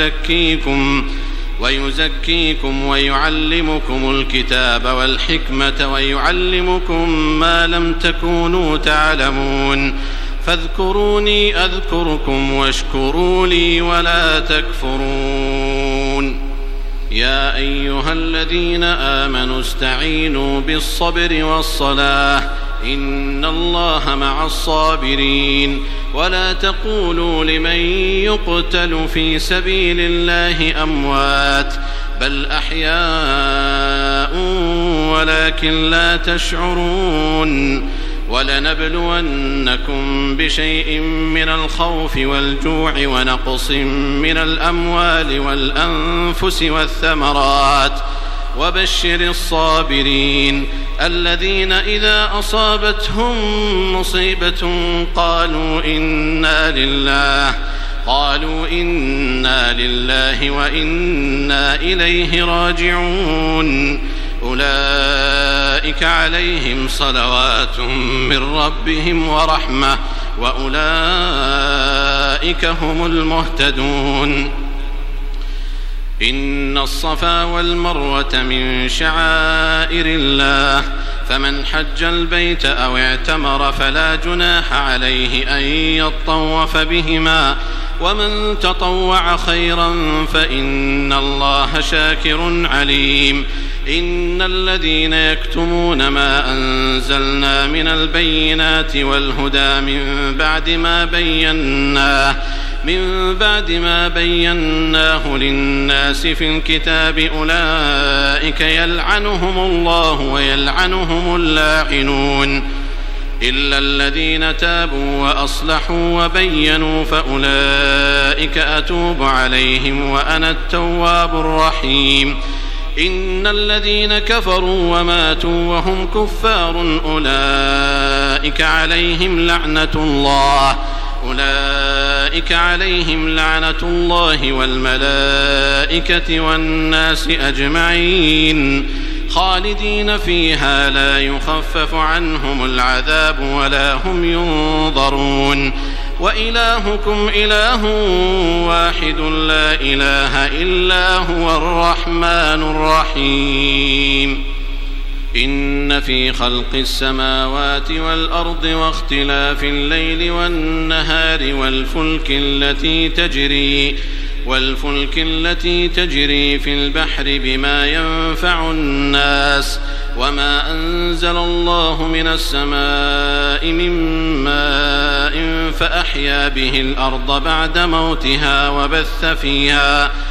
ويزكيكم ويعلمكم الكتاب والحكمة ويعلمكم ما لم تكونوا تعلمون. فاذكروني أذكركم واشكروا لي ولا تكفرون. يا أيها الذين آمنوا استعينوا بالصبر والصلاة إن الله مع الصابرين. ولا تقولوا لمن يقتل في سبيل الله أموات بل أحياء ولكن لا تشعرون. ولنبلونكم بشيء من الخوف والجوع ونقص من الأموال والأنفس والثمرات وبشر الصابرين الذين إذا أصابتهم مصيبة قالوا إنا لله وإنا إليه راجعون. أولئك عليهم صلوات من ربهم ورحمة وأولئك هم المهتدون. إن الصفا والمروة من شعائر الله فمن حج البيت أو اعتمر فلا جناح عليه أن يطوف بهما ومن تطوع خيرا فإن الله شاكر عليم. إن الذين يكتمون ما أنزلنا من البينات والهدى من بعد ما بيناه للناس في الكتاب أولئك يلعنهم الله ويلعنهم اللاعنون إلا الذين تابوا وأصلحوا وبينوا فأولئك أتوب عليهم وأنا التواب الرحيم. إن الذين كفروا وماتوا وهم كفار أولئك عليهم لعنة الله والملائكة والناس أجمعين خالدين فيها لا يخفف عنهم العذاب ولا هم ينظرون. وإلهكم إله واحد لا إله إلا هو الرحمن الرحيم. إن في خلق السماوات والأرض واختلاف الليل والنهار والفلك التي تجري في البحر بما ينفع الناس وما أنزل الله من السماء من ماء فأحيا به الأرض بعد موتها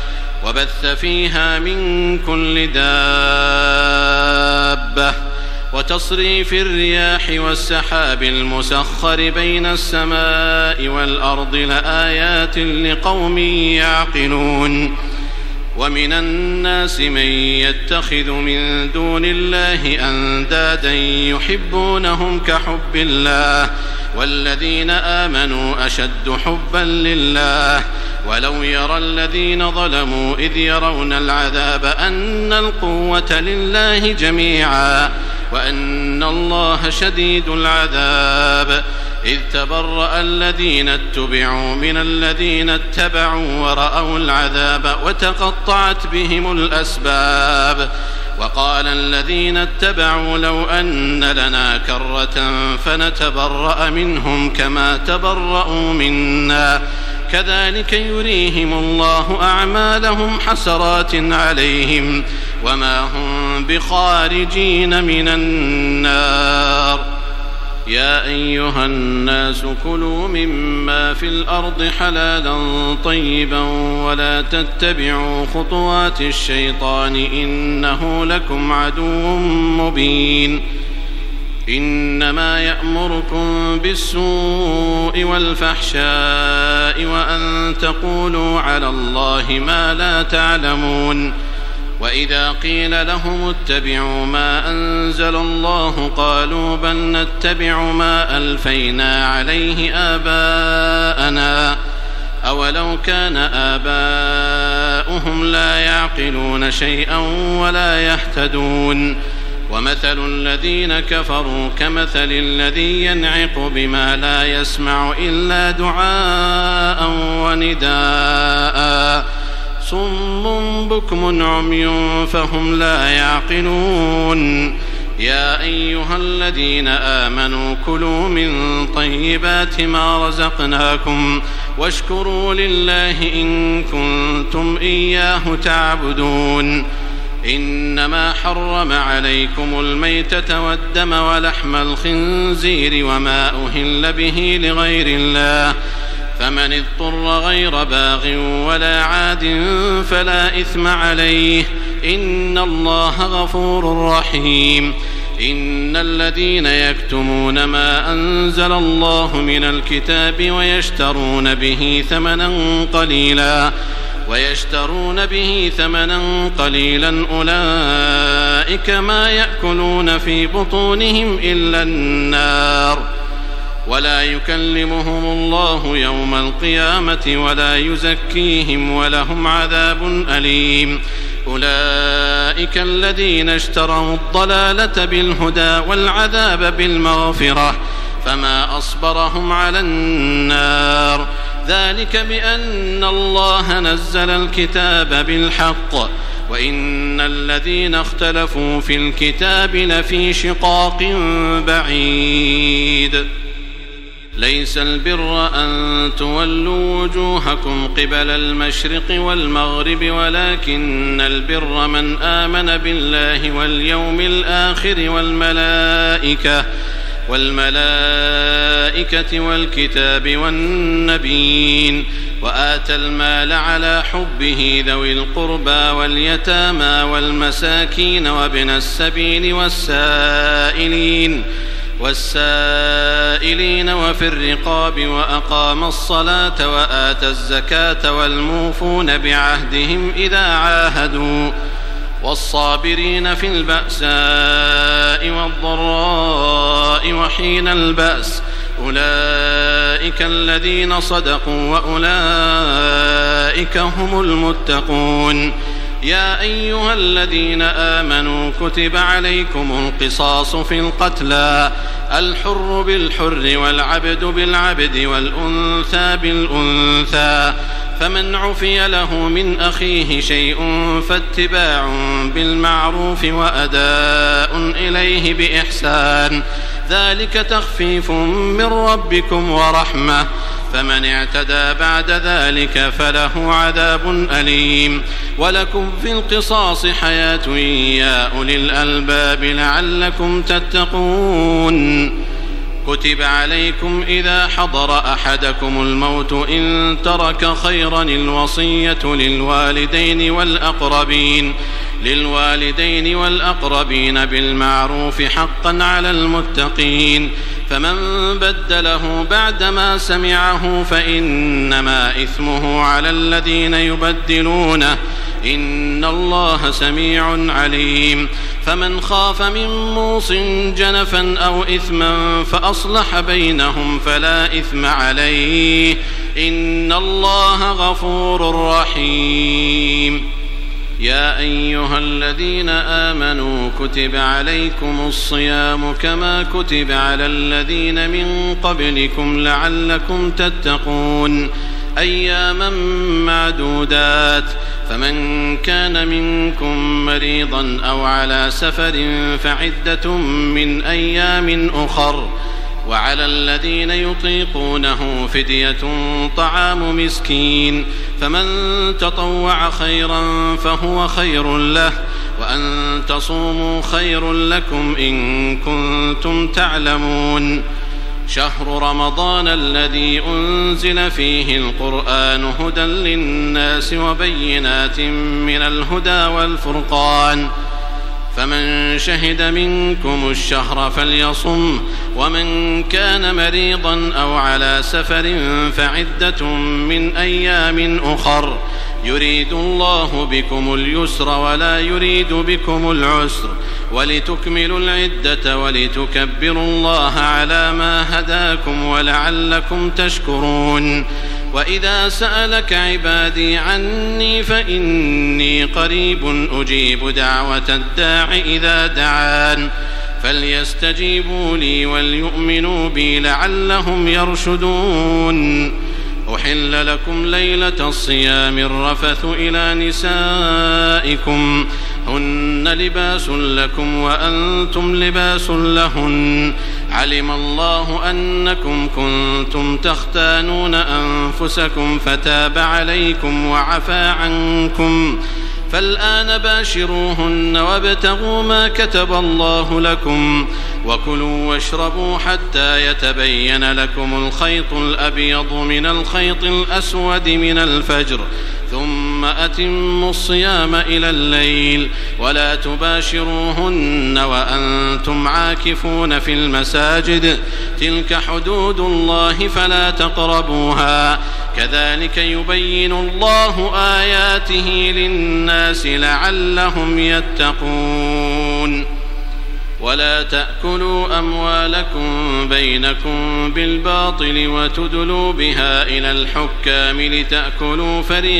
وبث فيها من كل دابة وتصريف الرياح والسحاب المسخر بين السماء والأرض لآيات لقوم يعقلون ومن الناس من يتخذ من دون الله أندادا يحبونهم كحب الله والذين آمنوا أشد حبا لله ولو يرى الذين ظلموا إذ يرون العذاب أن القوة لله جميعا وأن الله شديد العذاب إذ تبرأ الذين اتبعوا من الذين اتبعوا ورأوا العذاب وتقطعت بهم الأسباب وقال الذين اتبعوا لو أن لنا كرة فنتبرأ منهم كما تبرأوا منا كذلك يريهم الله أعمالهم حسرات عليهم وما هم بخارجين من النار يا أيها الناس كلوا مما في الأرض حلالا طيبا ولا تتبعوا خطوات الشيطان إنه لكم عدو مبين إنما يأمركم بالسوء والفحشاء وأن تقولوا على الله ما لا تعلمون وإذا قيل لهم اتبعوا ما أنزل الله قالوا بل نتبع ما ألفينا عليه آباءنا أولو كان آباؤهم لا يعقلون شيئا ولا يهتدون ومثل الذين كفروا كمثل الذي ينعق بما لا يسمع إلا دعاء ونداء صم بكم عمي فهم لا يعقلون يا أيها الذين آمنوا كلوا من طيبات ما رزقناكم واشكروا لله إن كنتم إياه تعبدون إنما حرم عليكم الميتة والدم ولحم الخنزير وما أهل به لغير الله فمن اضطر غير باغ ولا عاد فلا إثم عليه إن الله غفور رحيم إن الذين يكتمون ما أنزل الله من الكتاب ويشترون به ثمنا قليلا أولئك ما يأكلون في بطونهم إلا النار ولا يكلمهم الله يوم القيامة ولا يزكيهم ولهم عذاب أليم أولئك الذين اشتروا الضلالة بالهدى والعذاب بالمغفرة فما أصبرهم على النار ذلك بأن الله نزل الكتاب بالحق وإن الذين اختلفوا في الكتاب لفي شقاق بعيد ليس البر أن تولوا وجوهكم قبل المشرق والمغرب ولكن البر من آمن بالله واليوم الآخر والملائكة والكتاب والنبيين وآتى المال على حبه ذوي القربى واليتامى والمساكين وابن السبيل والسائلين وفي الرقاب وأقام الصلاة وآتى الزكاة والموفون بعهدهم إذا عاهدوا والصابرين في البأساء والضراء وحين البأس أولئك الذين صدقوا وأولئك هم المتقون يا أيها الذين آمنوا كتب عليكم القصاص في القتلى الحر بالحر والعبد بالعبد والأنثى بالأنثى فمن عفي له من أخيه شيء فاتباع بالمعروف وأداء إليه بإحسان ذلك تخفيف من ربكم ورحمة فمن اعتدى بعد ذلك فله عذاب أليم ولكم في القصاص حياة يا أولي الألباب لعلكم تتقون كتب عليكم إذا حضر أحدكم الموت إن ترك خيرا الوصية للوالدين والأقربين بالمعروف حقا على المتقين. فمن بدله بعدما سمعه فإنما إثمه على الذين يبدلونه إن الله سميع عليم. فمن خاف من موص جنفا أو إثما فأصلح بينهم فلا إثم عليه إن الله غفور رحيم. يا أيها الذين آمنوا كتب عليكم الصيام كما كتب على الذين من قبلكم لعلكم تتقون أياما معدودات. فمن كان منكم مريضا أو على سفر فعدة من أيام أخر. وعلى الذين يطيقونه فدية طعام مسكين. فمن تطوع خيرا فهو خير له وأن تصوموا خير لكم إن كنتم تعلمون. شهر رمضان الذي أنزل فيه القرآن هدى للناس وبينات من الهدى والفرقان. فمن شهد منكم الشهر فليصم ومن كان مريضا أو على سفر فعدة من أيام أخر يريد الله بكم اليسر ولا يريد بكم العسر ولتكملوا العدة ولتكبروا الله على ما هداكم ولعلكم تشكرون. وإذا سألك عبادي عني فإني قريب أجيب دعوة الداع إذا دعان فليستجيبوا لي وليؤمنوا بي لعلهم يرشدون. أحل لكم ليلة الصيام الرفث إلى نسائكم هن لباس لكم وأنتم لباس لهن علم الله أنكم كنتم تختانون أنفسكم فتاب عليكم وعفى عنكم فالآن باشروهن وابتغوا ما كتب الله لكم وكلوا واشربوا حتى يتبين لكم الخيط الأبيض من الخيط الأسود من الفجر ثم أتموا الصيام إلى الليل ولا تباشروهن وأنتم عاكفون في المساجد تلك حدود الله فلا تقربوها كذلك يبين الله آياته للناس لعلهم يتقون. ولا تأكلوا أموالكم بينكم بالباطل وتدلوا بها إلى الحكام لتأكلوا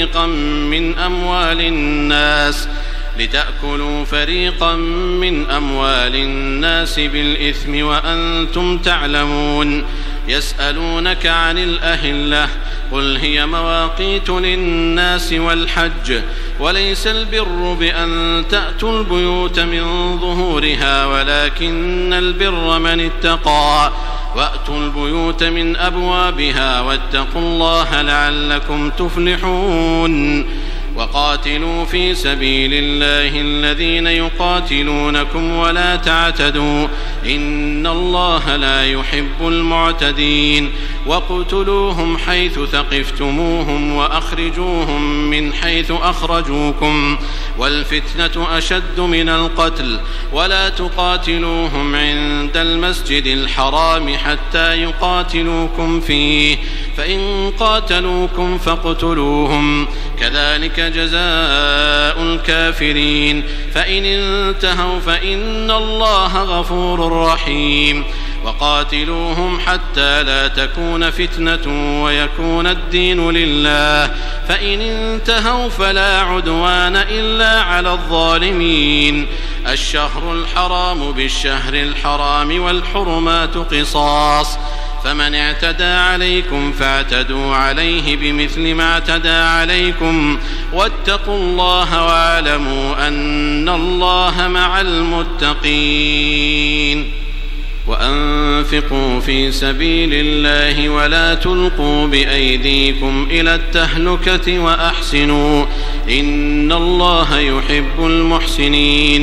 فريقا من أموال الناس بالإثم وأنتم تعلمون. يسألونك عن الأهلة قل هي مواقيت للناس والحج وليس البر بأن تأتوا البيوت من ظهورها ولكن البر من اتقى وأتوا البيوت من أبوابها واتقوا الله لعلكم تفلحون. وقاتلوا في سبيل الله الذين يقاتلونكم ولا تعتدوا إن الله لا يحب المعتدين. وقتلوهم حيث ثقفتموهم وأخرجوهم من حيث أخرجوكم والفتنة أشد من القتل ولا تقاتلوهم عند المسجد الحرام حتى يقاتلوكم فيه فإن قاتلوكم فاقتلوهم كذلك جزاء الكافرين فإن انتهوا فإن الله غفور رحيم. وقاتلوهم حتى لا تكون فتنة ويكون الدين لله فإن انتهوا فلا عدوان إلا على الظالمين. الشهر الحرام بالشهر الحرام والحرمات قصاص فمن اعتدى عليكم فاعتدوا عليه بمثل ما اعتدى عليكم واتقوا الله واعلموا أن الله مع المتقين. وأنفقوا في سبيل الله ولا تلقوا بأيديكم إلى التهلكة وأحسنوا إن الله يحب المحسنين.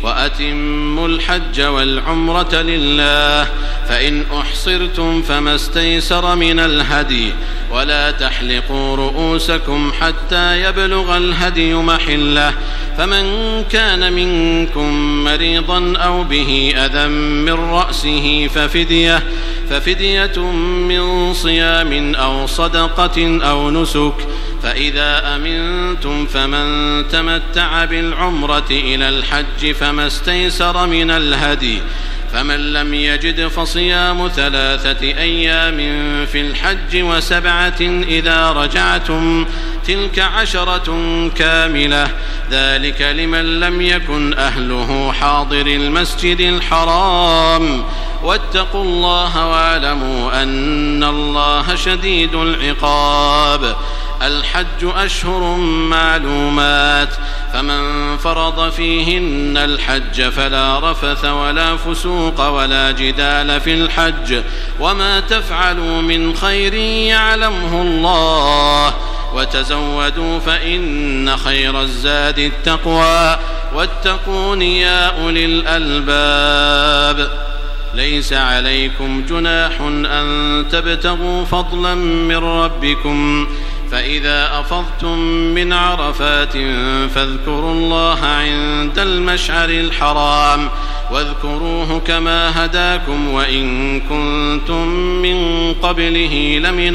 وأتموا الحج والعمرة لله، فإن أحصرتم فما استيسر من الهدي، ولا تحلقوا رؤوسكم حتى يبلغ الهدي محله، فمن كان منكم مريضا أو به أذى من رأسه ففدية من صيام أو صدقة أو نسك، فإذا أمنتم فمن تمتع بالعمرة إلى الحج فما استيسر من الهدي، فمن لم يجد فصيام 3 أيام في الحج و7 إذا رجعتم، تلك 10 كاملة، ذلك لمن لم يكن أهله حاضر المسجد الحرام، واتقوا الله واعلموا أن الله شديد العقاب. الحج أشهر معلومات، فمن فرض فيهن الحج فلا رفث ولا فسوق ولا جدال في الحج، وما تفعلوا من خير يعلمه الله، وتزودوا فإن خير الزاد التقوى، واتقون يا أولي الألباب. ليس عليكم جناح أن تبتغوا فضلا من ربكم، فإذا أفضتم من عرفات فاذكروا الله عند المشعر الحرام، واذكروه كما هداكم وإن كنتم من قبله لمن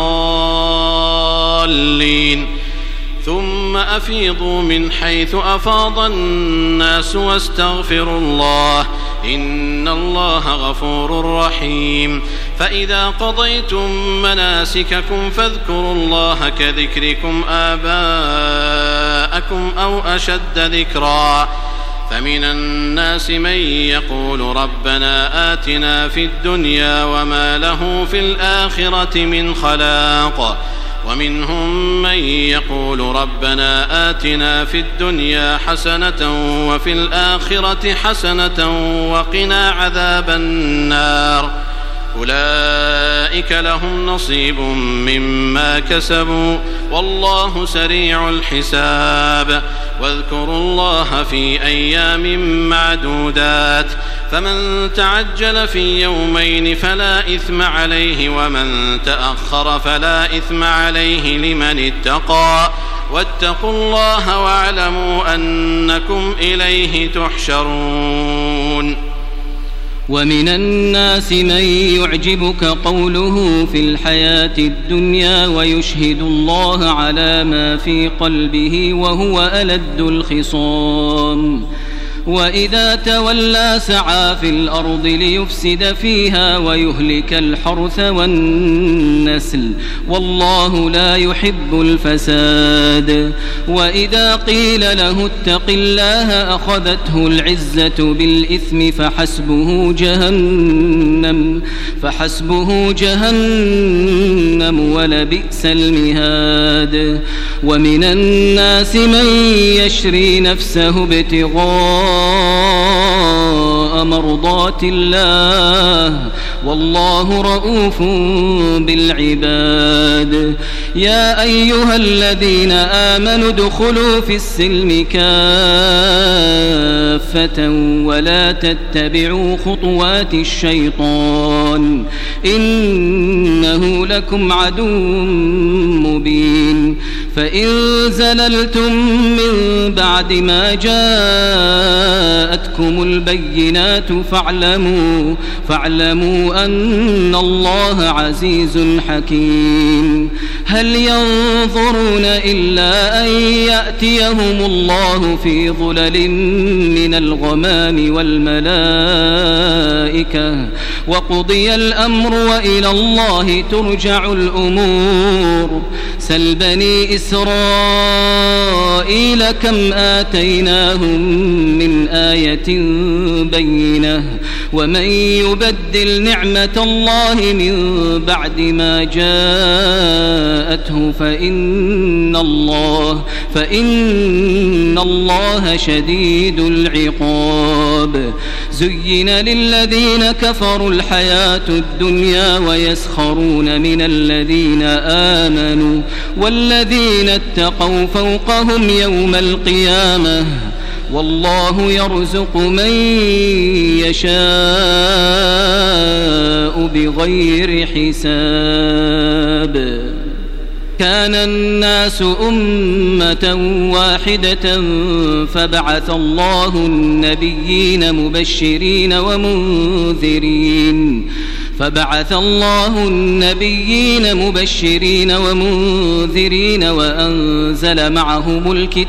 الضالين. ثم أفيضوا من حيث أفاض الناس واستغفروا الله، إن الله غفور رحيم. فإذا قضيتم مناسككم فاذكروا الله كذكركم آباءكم أو أشد ذكرا، فمن الناس من يقول ربنا آتنا في الدنيا وما له في الآخرة من خلاق، ومنهم من يقول ربنا آتنا في الدنيا حسنة وفي الآخرة حسنة وقنا عذاب النار، أولئك لهم نصيب مما كسبوا والله سريع الحساب. واذكروا الله في أيام معدودات، فمن تعجل في يومين فلا إثم عليه، ومن تأخر فلا إثم عليه لمن اتقى، واتقوا الله واعلموا أنكم إليه تحشرون. ومن الناس من يعجبك قوله في الحياة الدنيا ويشهد الله على ما في قلبه وهو ألد الخصام، وإذا تولى سعى في الأرض ليفسد فيها ويهلك الحرث والنسل، والله لا يحب الفساد. وإذا قيل له اتق الله أخذته العزة بالإثم فحسبه جهنم ولبئس المهاد. ومن الناس من يشري نفسه ابتغاء مرضات الله، والله رؤوف بالعباد. يا أيها الذين آمنوا ادخلوا في السلم كافة ولا تتبعوا خطوات الشيطان، إنه لكم عدو مبين. فإن زللتم من بعد ما جاءتكم البينات فاعلموا أن الله عزيز حكيم. هل ينظرون إلا أن يأتيهم الله في ظلل من الغمام والملائكة وقضي الأمر وإلى الله ترجع الأمور. سل بني إسرائيل كم آتيناهم من آية بينة، ومن يبدل نعمة الله من بعد ما جاءته فإن الله شديد العقاب. زين للذين كفروا الحياة الدنيا ويسخرون من الذين آمنوا والذين اتقوا فوقهم يوم القيامة، والله يرزق من يشاء بغير حساب. كان الناس أمة واحدة فبعث الله النبيين مبشرين ومنذرين وأنزل معهم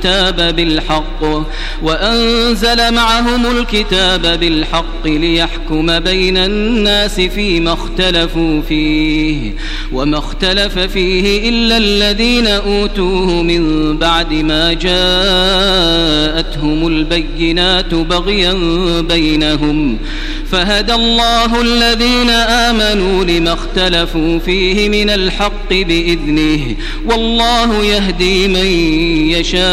الكتاب بالحق ليحكم بين الناس فيما اختلفوا فيه وما اختلف فيه إلا الذين أوتوه من بعد ما جاءتهم البينات بغيا بينهم فهدى الله الذين آمنوا لما اختلفوا فيه من الحق بإذنه والله يهدي من يشاء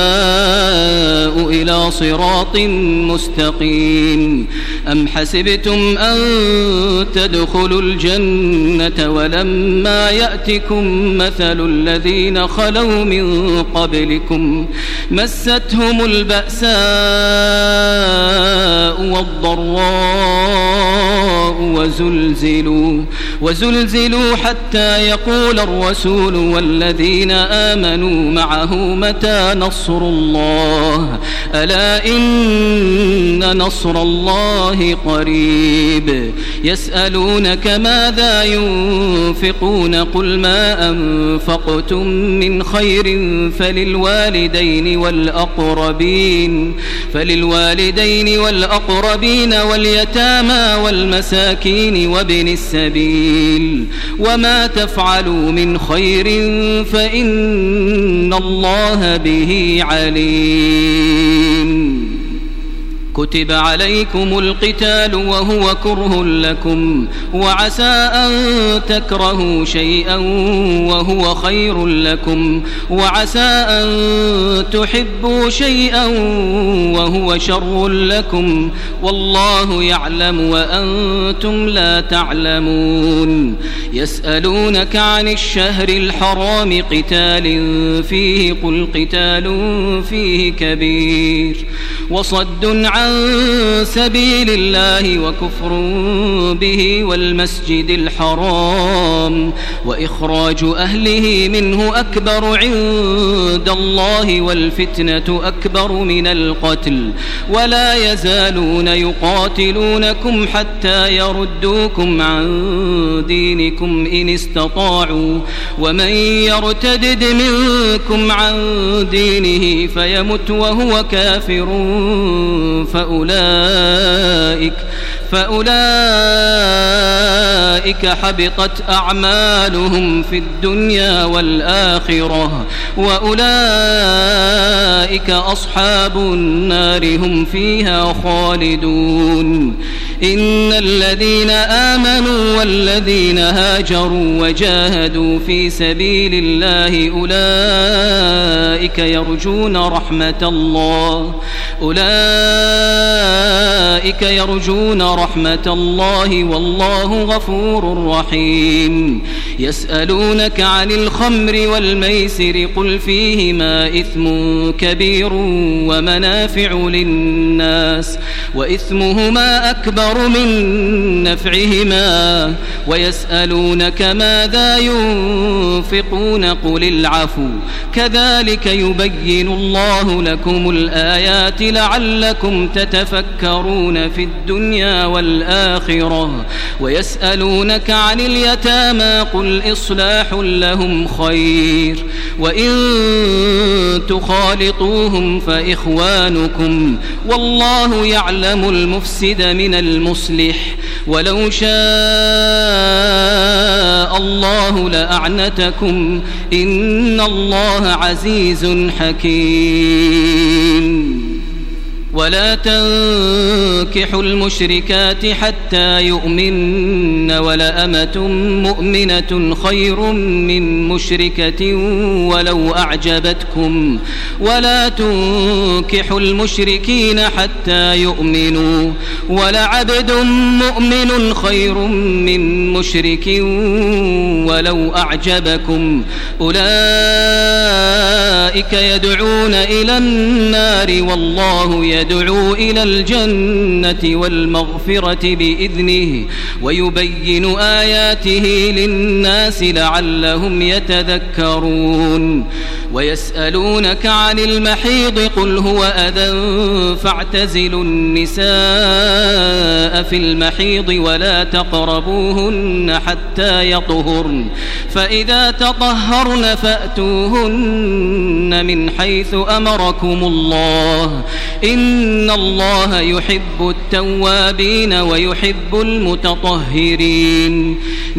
إلى صراط مستقيم. أم حسبتم أن تدخلوا الجنة ولما يأتكم مثل الذين خلوا من قبلكم مستهم البأساء والضراء وزلزلوا حتى يقول الرسول والذين آمنوا معه متى نصر الله ألا إن نصر الله قريب. يسألونك ماذا ينفقون قل ما أنفقتم من خير فللوالدين والأقربين واليتامى والمساكين وابن السبيل وما تفعلوا من خير فإن الله به عليم. كتب عليكم القتال وهو كره لكم وعسى أن تكرهوا شيئا وهو خير لكم وعسى أن تحبوا شيئا وهو شر لكم والله يعلم وأنتم لا تعلمون. يسألونك عن الشهر الحرام قتال فيه قل قتال فيه كبير وصد عن سبيل الله وكفر به والمسجد الحرام وإخراج أهله منه أكبر عند الله والفتنة أكبر من القتل ولا يزالون يقاتلونكم حتى يردوكم عن دينكم إن استطاعوا ومن يرتدد منكم عن دينه فيمت وهو كافر فأولئك حبطت أعمالهم في الدنيا والآخرة وأولئك أصحاب النار هم فيها خالدون. إن الذين آمنوا والذين هاجروا وجاهدوا في سبيل الله أولئك يرجون رحمة الله والله غفور رحيم. يسألونك عن الخمر والميسر قل فيهما إثم كبير ومنافع للناس وإثمهما أكبر من نفعهما ويسألونك ماذا ينفقون قل العفو كذلك يبين الله لكم الآيات لعلكم تتفكرون في الدنيا والآخرة. ويسألونك عن اليتامى قل إصلاح لهم خير وإن تخالطوهم فإخوانكم والله يعلم المفسد من المصلح ولو شاء الله لأعنتكم إن الله عزيز حكيم. ولا تنكحوا المشركات حتى يؤمن ولأمة مؤمنة خير من مشركة ولو أعجبتكم ولا تنكحوا المشركين حتى يؤمنوا ولعبد مؤمن خير من مشرك ولو أعجبكم أولئك يدعون إلى النار والله يدعو إلى الجنة والمغفرة بإذنه ويبين آياته للناس لعلهم يتذكرون ويسألونك عن المحيض قل هو أذى فاعتزلوا النساء في المحيض ولا تقربوهن حتى يطهرن فإذا تطهرن فأتوهن من حيث أمركم الله إن الله يحب التوابين ويحب المتطهرين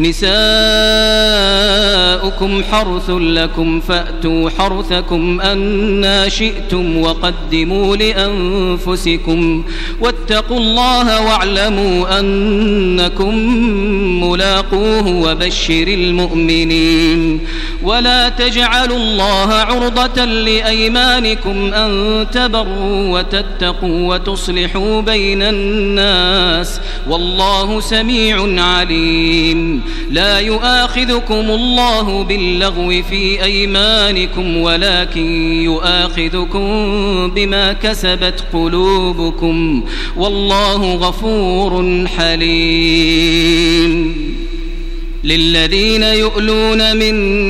نساؤكم حرث لكم فأتوا حرثكم أنى شئتم وقدموا لأنفسكم واتقوا الله واعلموا أنكم ملاقوه وبشر المؤمنين ولا تجعلوا الله عرضة لأيمانكم أن تبروا وتتقوا وتصلحوا بين الناس والله سميع عليم لا يؤاخذكم الله باللغو في أيمانكم ولكن يؤاخذكم بما كسبت قلوبكم والله غفور حليم للذين يؤلون من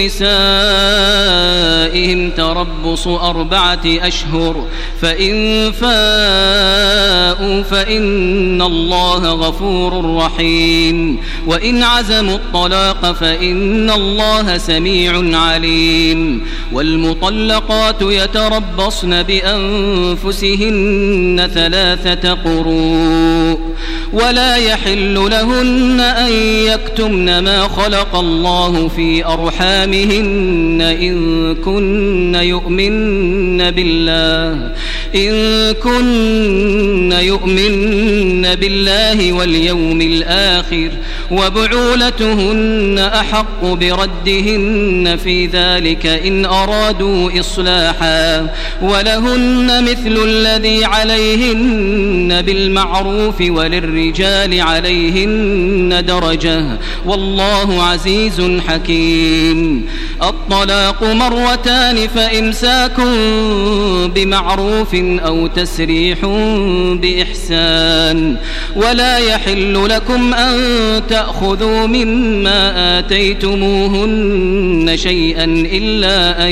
نسائهم تربص 4 أشهر فإن فاءوا فإن الله غفور رحيم وإن عزموا الطلاق فإن الله سميع عليم والمطلقات يتربصن بأنفسهن 3 قروء ولا يحل لهن أن يكتمن ما خلق الله في أرحامهن إن كن يؤمن بالله واليوم الآخر وبعولتهن أحق بردهن في ذلك إن أرادوا إصلاحا ولهن مثل الذي عليهن بالمعروف وللرجال عليهن درجة والله عزيز حكيم الطلاق 2 فإمساك بمعروف أو تسريح بإحسان ولا يحل لكم أن تأخذوا مما آتيتموهن شيئا إلا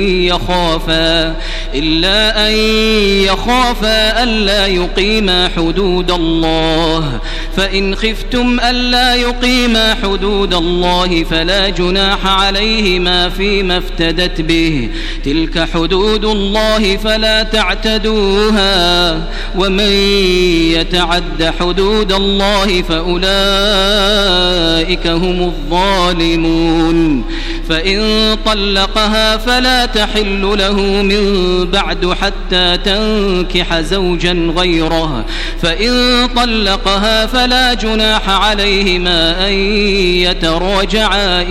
أن يخافا ألا يقيما حدود الله فإن خفتم ألا يقيما حدود الله فلا جناح عليهما فيما افتدت به تلك حدود الله فلا تعتدوها ومن يتعد حدود الله فأولئك هم الظالمون فإن طلقها فلا تحل له من بعد حتى تنكح زوجا غيره فإن طلقها فلا جناح عليهما أن يتراجعا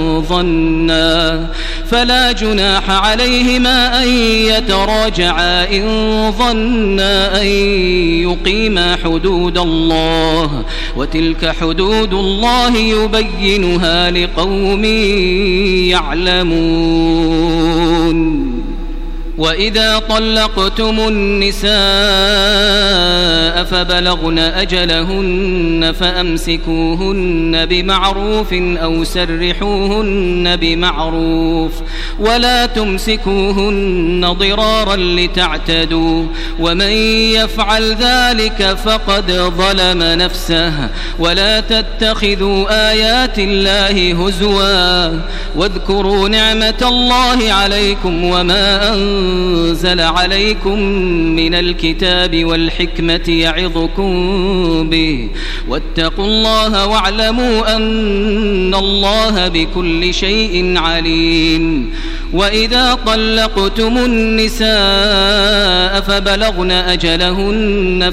إن ظنا أن يقيما حدود الله وتلك حدود الله يبينها لقوم يعلمون وإذا طلقتم النساء فبلغن أجلهن فأمسكوهن بمعروف أو سرحوهن بمعروف ولا تمسكوهن ضرارا لتعتدوا ومن يفعل ذلك فقد ظلم نفسه ولا تتخذوا آيات الله هزوا واذكروا نعمة الله عليكم وما أنزل أنزل عليكم من الكتاب والحكمة يعظكم به واتقوا الله واعلموا أن الله بكل شيء عليم. وإذا طلقتم النساء فبلغن أجلهن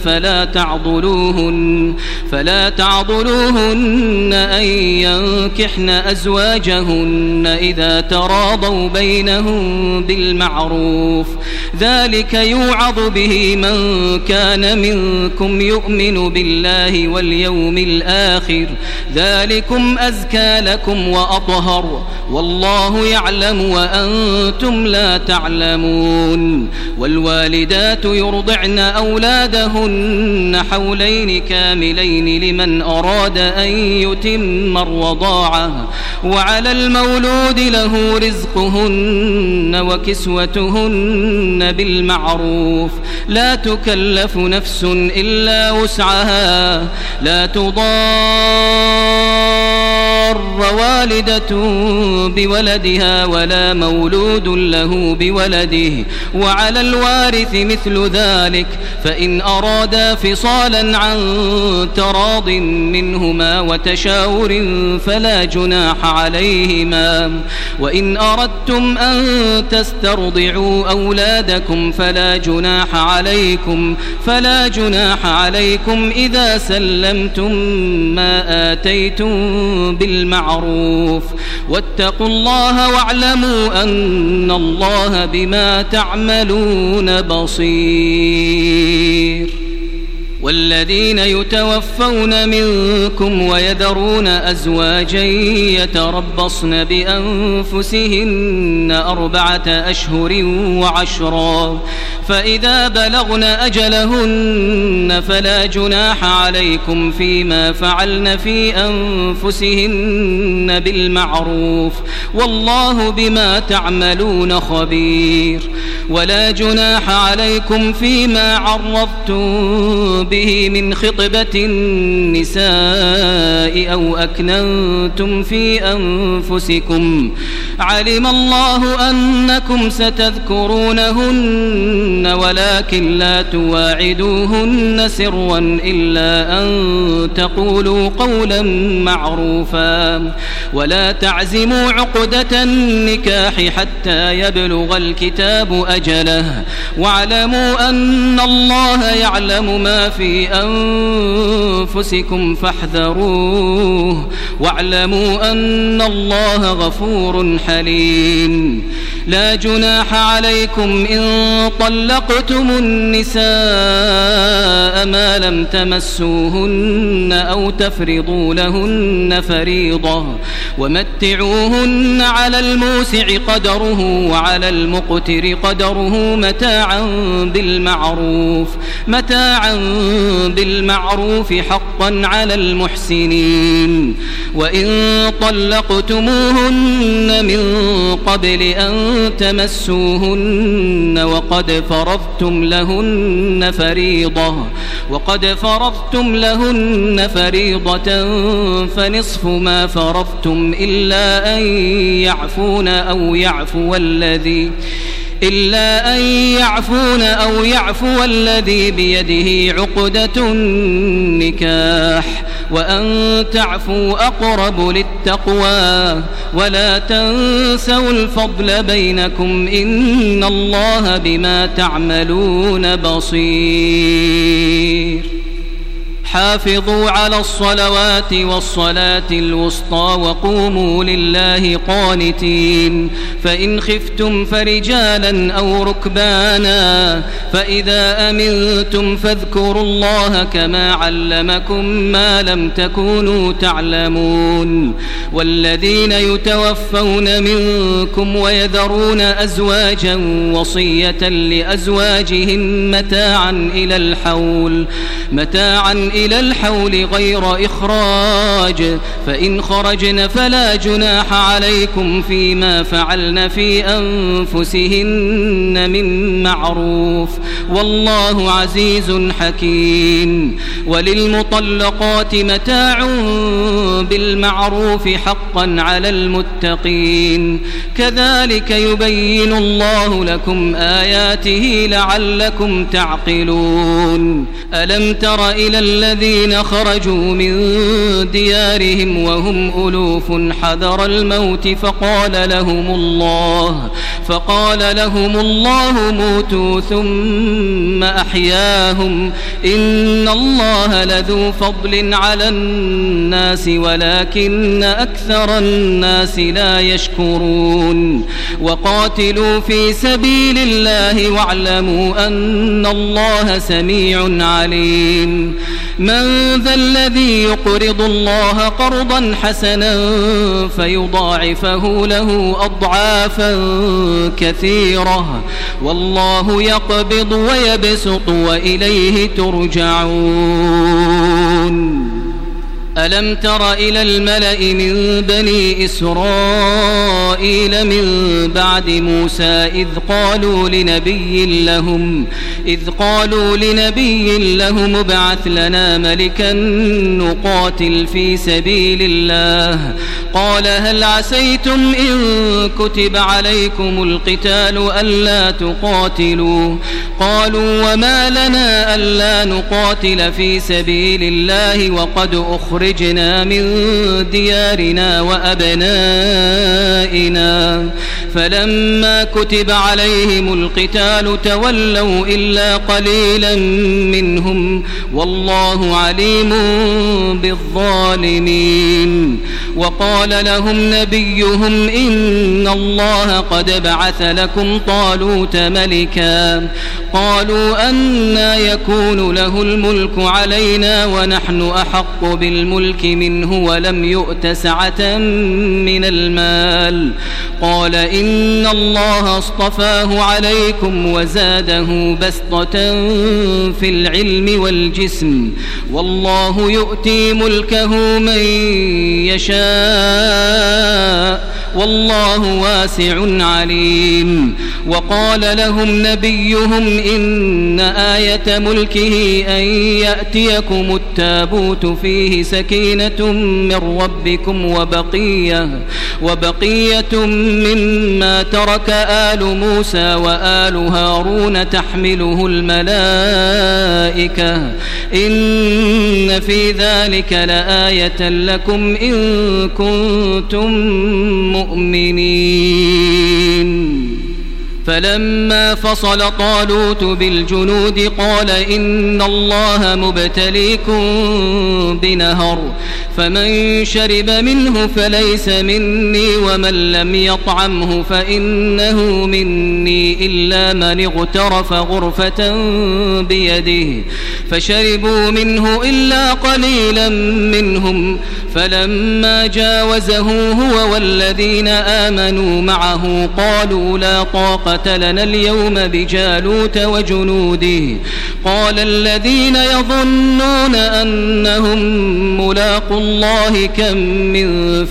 فلا تعضلوهن أن ينكحن أزواجهن إذا تراضوا بينهم بالمعروف ذلك يوعظ به من كان منكم يؤمن بالله واليوم الآخر ذلكم أزكى لكم وأطهر والله يعلم وأنتم لا تعلمون. والوالدات يرضعن أولادهن حولين كاملين لمن أراد أن يتم الرضاعة وعلى المولود له رزقهن وكسوتهن بالمعروف لا تكلف نفس إلا وسعها لا تضار والدة بولدها ولا مولود له بولده وعلى الوارث مثل ذلك فإن أرادا فصالا عن تراض منهما وتشاور فلا جناح عليهما. وإن أردتم أن تسترضعوا أولادكم فلا جناح عليكم إذا سلمتم ما آتيتم بالمعروف واتقوا الله واعلموا أن الله بما تعملون بصير. والذين يتوفون منكم ويذرون أزواجا يتربصن بأنفسهن 4 أشهر وعشرا فإذا بلغن أجلهن فلا جناح عليكم فيما فعلن في أنفسهن بالمعروف والله بما تعملون خبير. ولا جناح عليكم فيما عرضتم به من خطبة النساء أو أكننتم في أنفسكم علم الله أنكم ستذكرونهن ولكن لا تواعدوهن سرا إلا أن تقولوا قولا معروفا ولا تعزموا عقدة النكاح حتى يبلغ الكتاب أجله واعلموا أن الله يعلم ما في أنفسكم فاحذروه واعلموا أن الله غفور حليم. لا جناح عليكم إن طلقتم النساء ما لم تمسوهن أو تفرضوا لهن فريضة ومتعوهن على الموسع قدره وعلى المقتر قدره متاعا بالمعروف حقا على المحسنين. وإن طلقتموهن من قبل أن تمسوهن وقد فرضتم لهن فريضة فنصف ما فرضتم إلا أن يعفون أو يعفو الذي بيده عقدة النكاح وأن تعفوا أقرب للتقوى ولا تنسوا الفضل بينكم إن الله بما تعملون بصير. حافظوا على الصلوات والصلاة الوسطى وقوموا لله قانتين فإن خفتم فرجالا أو ركبانا فإذا أمنتم فاذكروا الله كما علمكم ما لم تكونوا تعلمون. والذين يتوفون منكم ويذرون أزواجا وصية لأزواجهم متاعا إلى إلى الحول غير إخراج، فإن خرجن فلا جناح عليكم فيما فعلن في أنفسهن من معروف، والله عزيز حكيم. وللمطلقات متاع بالمعروف حقا على المتقين، كذلك يبين الله لكم آياته لعلكم تعقلون. ألم تر إلى الذين خرجوا من ديارهم وهم ألوف حذر الموت فقال لهم الله موتوا ثم أحياهم، إن الله لذو فضل على الناس ولكن أكثر الناس لا يشكرون. وقاتلوا في سبيل الله واعلموا أن الله سميع عليم. من ذا الذي يقرض الله قرضا حسنا فيضاعفه له أضعافا كثيرة، والله يقبض ويبسط وإليه ترجعون. ألم تر إلى الملأ من بني إسرائيل من بعد موسى إذ قالوا لنبي لهم ابعث لنا ملكا نقاتل في سبيل الله، قال هل عسيتم إن كتب عليكم القتال ألا تقاتلوا؟ قالوا وما لنا ألا نقاتل في سبيل الله وقد أخرجنا من ديارنا وأبنائنا، فلما كتب عليهم القتال تولوا إلا قليلا منهم، والله عليم بالظالمين. وقال لهم نبيهم إن الله قد بعث لكم طالوت ملكا، قالوا أنى يكون له الملك علينا ونحن أحق بالملك منه ولم يؤت سعة من المال، قال إن الله اصطفاه عليكم وزاده بسطة في العلم والجسم، والله يؤتي ملكه من يشاء والله واسع عليم. وقال لهم نبيهم إن آية ملكه أن يأتيكم التابوت فيه سكينة من ربكم وبقية مما ترك آل موسى وآل هارون تحمله الملائكة، إن في ذلك لآية لكم إن كنتم مؤمنين. فلما فصل طالوت بالجنود قال إن الله مبتليكم بنهر، فمن شرب منه فليس مني ومن لم يطعمه فإنه مني إلا من اغترف غرفة بيده، فشربوا منه إلا قليلا منهم، فلما جاوزه هو والذين آمنوا معه قالوا لا طاقة لنا اليوم بجالوت وجنوده، قال الذين يظنون أنهم ملاقوا الله كم من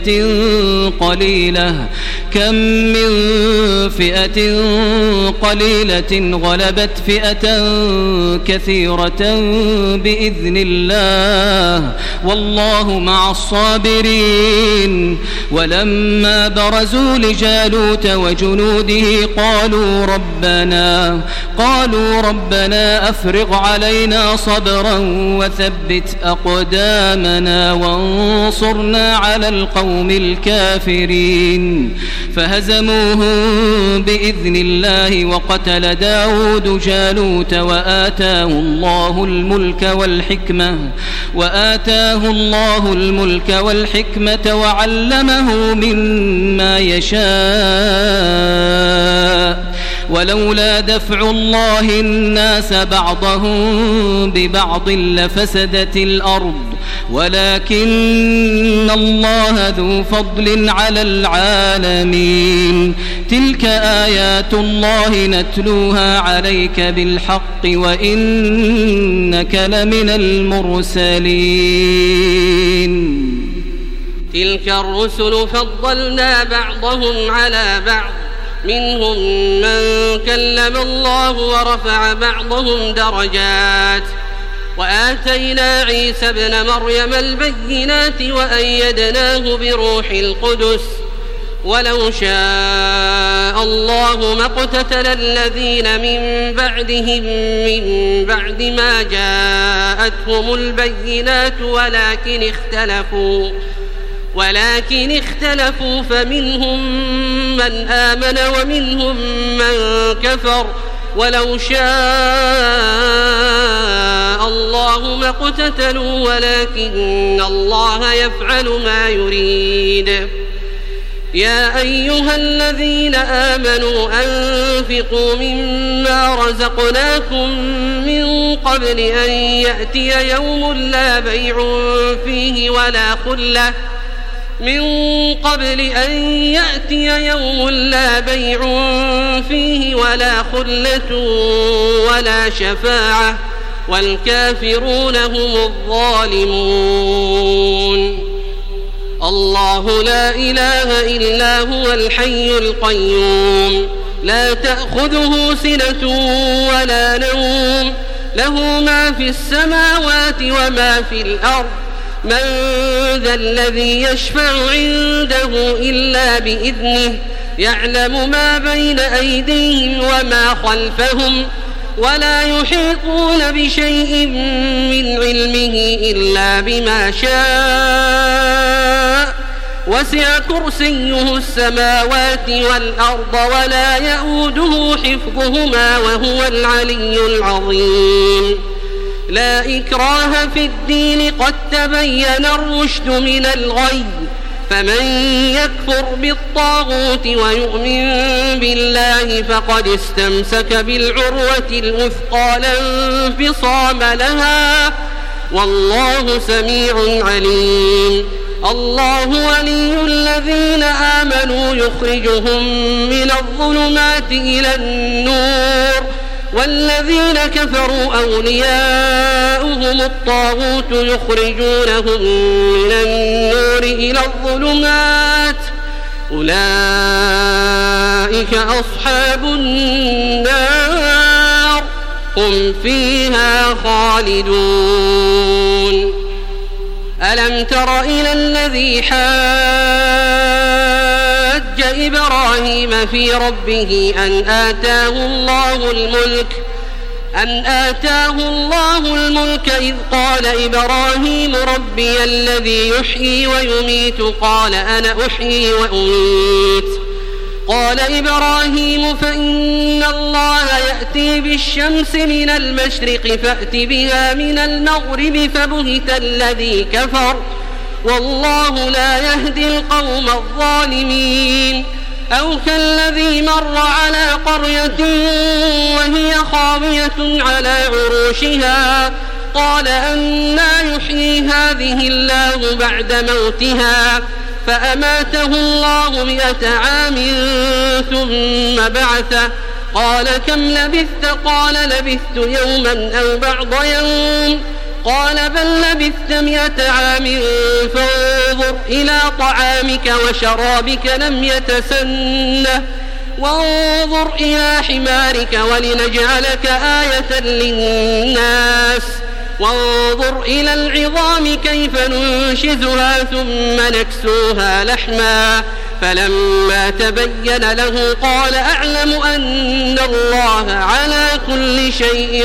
فئة قليلة غلبت فئة كثيرة بإذن الله، والله مع الصابرين. ولما برزوا لجالوت وجنوده قالوا ربنا أفرغ علينا صبرا وثبت أقدامنا وانصرنا على القوم الكافرين، فهزموهم بإذن الله. وقتل داود جالوت وآتاه الله الملك والحكمة وعلمه مما يشاء، ولولا دفع الله الناس بعضهم ببعض لفسدت الأرض ولكن الله ذو فضل على العالمين. تلك آيات الله نتلوها عليك بالحق وإنك لمن المرسلين. تلك الرسل فضلنا بعضهم على بعض منهم من كلم الله ورفع بعضهم درجات وآتينا عيسى ابن مريم البينات وأيدناه بروح القدس ولو شاء الله ما اقتتل الذين من بعدهم من بعد ما جاءتهم البينات ولكن اختلفوا فمنهم من آمن ومنهم من كفر ولو شاء الله ما اقتتلوا ولكن الله يفعل ما يريد. يا أيها الذين آمنوا أنفقوا مما رزقناكم من قبل أن يأتي يوم لا بيع فيه ولا خلة ولا شفاعة والكافرون هم الظالمون. الله لا إله إلا هو الحي القيوم لا تأخذه سنة ولا نوم له ما في السماوات وما في الأرض من ذا الذي يشفع عنده إلا بإذنه يعلم ما بين أيديهم وما خلفهم ولا يحيطون بشيء من علمه إلا بما شاء وسع كرسيه السماوات والأرض ولا يؤوده حفظهما وهو العلي العظيم. لا إكراه في الدين قد تبين الرشد من الغي فمن يكفر بالطاغوت ويؤمن بالله فقد استمسك بالعروة الوثقى لا انفصام لها والله سميع عليم. الله ولي الذين آمنوا يخرجهم من الظلمات إلى النور والذين كفروا أولياؤهم الطاغوت يخرجونهم من النور إلى الظلمات أولئك أصحاب النار هم فيها خالدون. ألم تر إلى الذي حاج إبراهيم في ربه أن آتاه الله الملك إذ قال إبراهيم ربي الذي يحيي ويميت قال أنا أحيي وأميت قال إبراهيم فإن الله يأتي بالشمس من المشرق فأت بها من المغرب فبهت الذي كفر والله لا يهدي القوم الظالمين. أو كالذي مر على قرية وهي خاوية على عروشها قال أنى يحيي هذه الله بعد موتها فأماته الله 100 عام ثم بعثه قال كم لبثت قال لبثت يوما أو بعض يوم قال بل لبثت 100 عام فانظر إلى طعامك وشرابك لم يتسنه وانظر إلى حمارك ولنجعلك آية للناس وانظر إلى العظام كيف ننشزها ثم نكسوها لحما فلما تبين له قال أعلم أن الله على كل شيء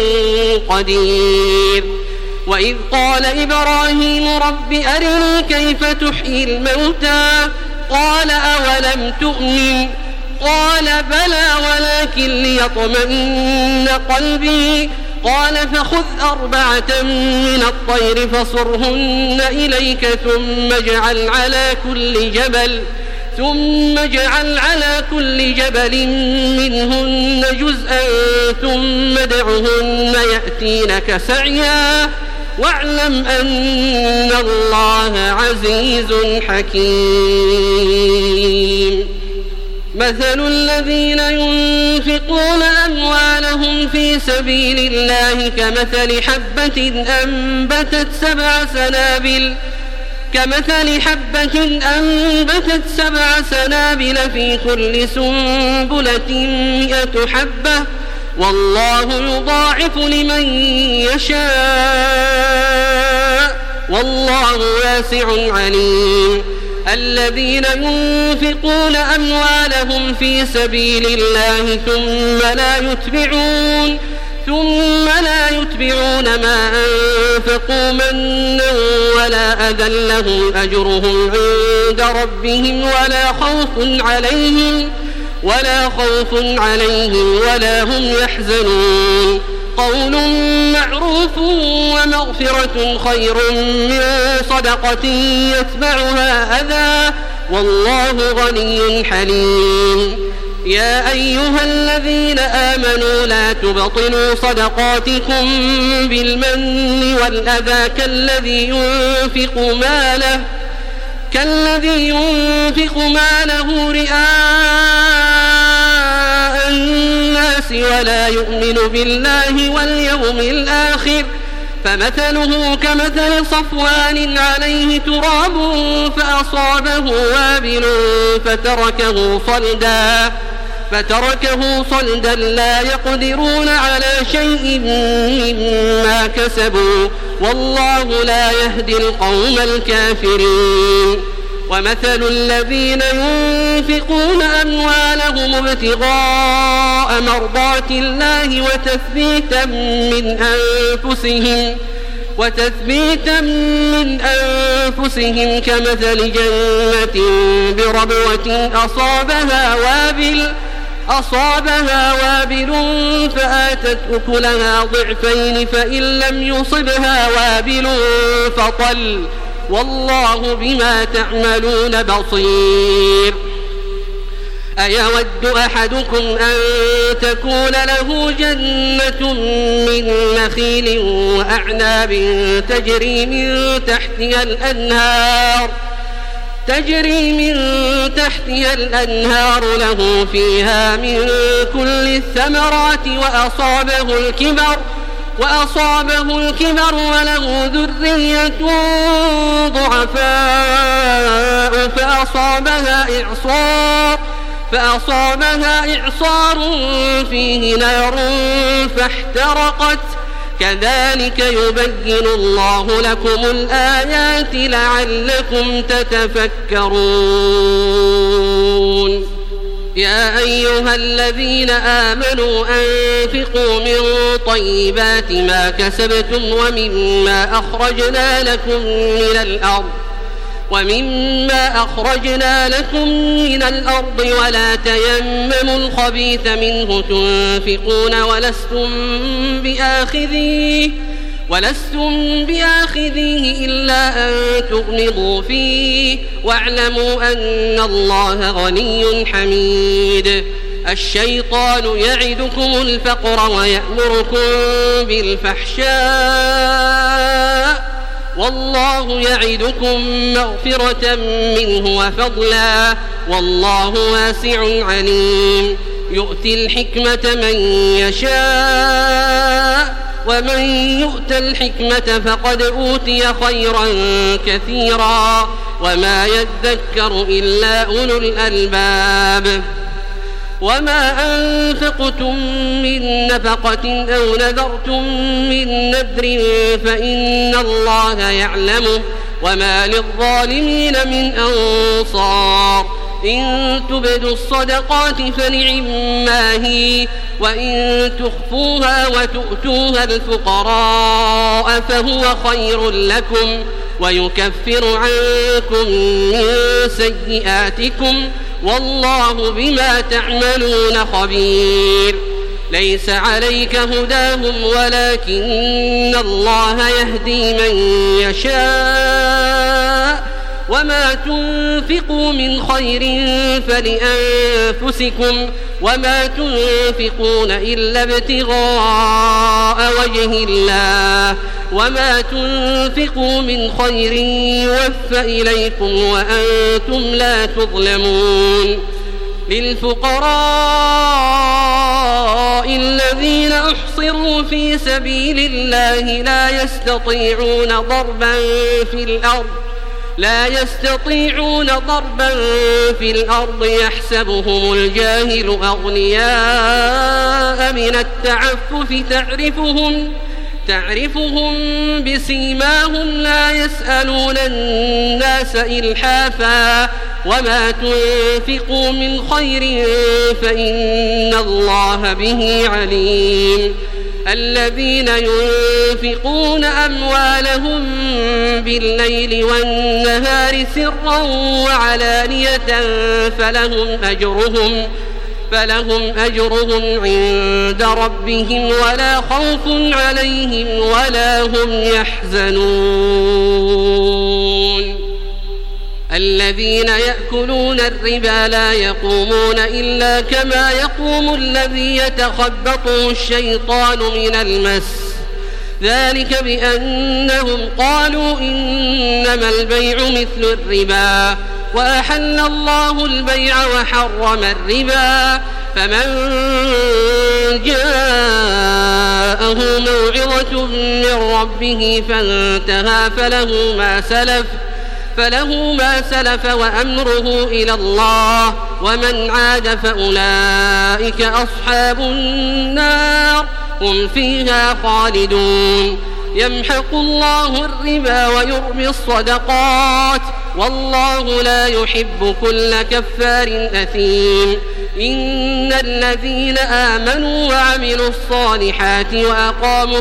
قدير. وإذ قال إبراهيم رب أرني كيف تحيي الموتى قال أولم تؤمن قال بلى ولكن ليطمئن قلبي قال فخذ 4 من الطير فصرهن إليك ثم اجعل على كل جبل منهن جزءا ثم ادعهن يأتينك سعيا واعلم أن الله عزيز حكيم. مثل الذين ينفقون أموالهم في سبيل الله كمثل حبة أنبتت 7 سنابل في كل سنبلة 100 حبة والله يضاعف لمن يشاء والله واسع عليم. الذين ينفقون أموالهم في سبيل الله ثم لا يتبعون ما أنفقوا منا ولا أذى لهم أجرهم عند ربهم ولا خوف عليهم ولا هم يحزنون. قول معروف ومغفرة خير من صدقة يتبعها أذى والله غني حليم. يا أيها الذين آمنوا لا تبطلوا صدقاتكم بالمن والأذى كالذي ينفق ماله رئاء الناس ولا يؤمن بالله واليوم الآخر فمثله كمثل صفوان عليه تراب فأصابه وابل فتركه صلدا لا يقدرون على شيء مما كسبوا والله لا يهدي القوم الكافرين. ومثل الذين ينفقون أموالهم ابتغاء مرضات الله وتثبيتا من أنفسهم كمثل جنة بربوة أصابها وابل فآتت أكلها ضعفين فإن لم يصبها وابل فطل والله بما تعملون بصير. أيود أحدكم أن تكون له جنة من نخيل وأعناب تجري من تحتها الأنهار له فيها من كل الثمرات وأصابه الكبر وله ذرية ضعفاء فأصابها إعصار فيه نار فاحترقت كذلك يبين الله لكم الآيات لعلكم تتفكرون. يا أيها الذين آمنوا أنفقوا من طيبات ما كسبتم ومما أخرجنا لكم من الأرض ولا تيمموا الخبيث منه تنفقون ولستم بآخذيه إلا أن تغمضوا فيه واعلموا أن الله غني حميد. الشيطان يعدكم الفقر ويأمركم بالفحشاء والله يعدكم مغفرة منه وفضلا والله واسع عليم. يؤتي الحكمة من يشاء ومن يؤت الحكمة فقد أوتي خيرا كثيرا وما يذكر إلا أولو الألباب. وما أنفقتم من نفقة أو نذرتم من نذر فإن الله يعلمه وما للظالمين من أنصار. إن تبدوا الصدقات فنعما هي وإن تخفوها وتؤتوها الفقراء فهو خير لكم ويكفر عنكم من سيئاتكم والله بما تعملون خبير. ليس عليك هداهم ولكن الله يهدي من يشاء وما تنفقوا من خير فلأنفسكم وما تنفقون إلا ابتغاء وجه الله وما تنفقوا من خير يوفى إليكم وأنتم لا تظلمون للفقراء الذين أحصروا في سبيل الله لا يستطيعون ضربا في الأرض يحسبهم الجاهل أغنياء من التعفف تعرفهم بسيماهم لا يسألون الناس إلحافا وما تنفقوا من خير فإن الله به عليم الذين ينفقون أموالهم بالليل والنهار سرا وعلانية فلهم أجرهم عند ربهم ولا خوف عليهم ولا هم يحزنون الذين يأكلون الربا لا يقومون إلا كما يقوم الذي يتخبطه الشيطان من المس ذلك بأنهم قالوا إنما البيع مثل الربا وأحل الله البيع وحرم الربا فمن جاءه موعظة من ربه فانتهى فله ما سلف وأمره إلى الله ومن عاد فأولئك أصحاب النار هم فيها خالدون يمحق الله الربا ويربي الصدقات والله لا يحب كل كفار أثيم إن الذين آمنوا وعملوا الصالحات وأقاموا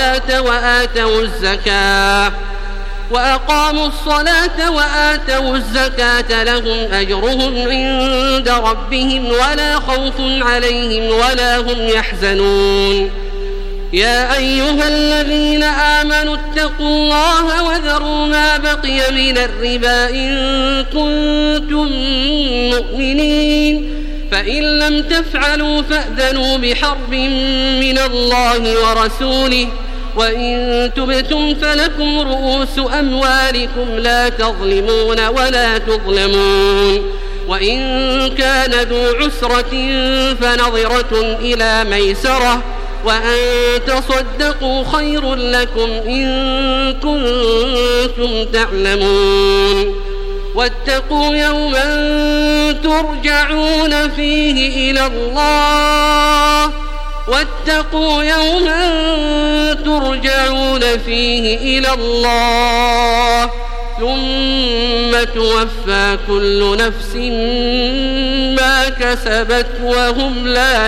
الصلاة وآتوا الزكاة لهم أجرهم عند ربهم ولا خوف عليهم ولا هم يحزنون يا أيها الذين آمنوا اتقوا الله وذروا ما بقي من الربا إن كنتم مؤمنين فإن لم تفعلوا فأذنوا بحرب من الله ورسوله وإن تبتم فلكم رؤوس أموالكم لا تظلمون ولا تظلمون وإن كان ذو عسرة فنظرة إلى ميسرة وأن تصدقوا خير لكم إن كنتم تعلمون واتقوا يوما ترجعون فيه إلى الله ثم توفى كل نفس ما كسبت وهم لا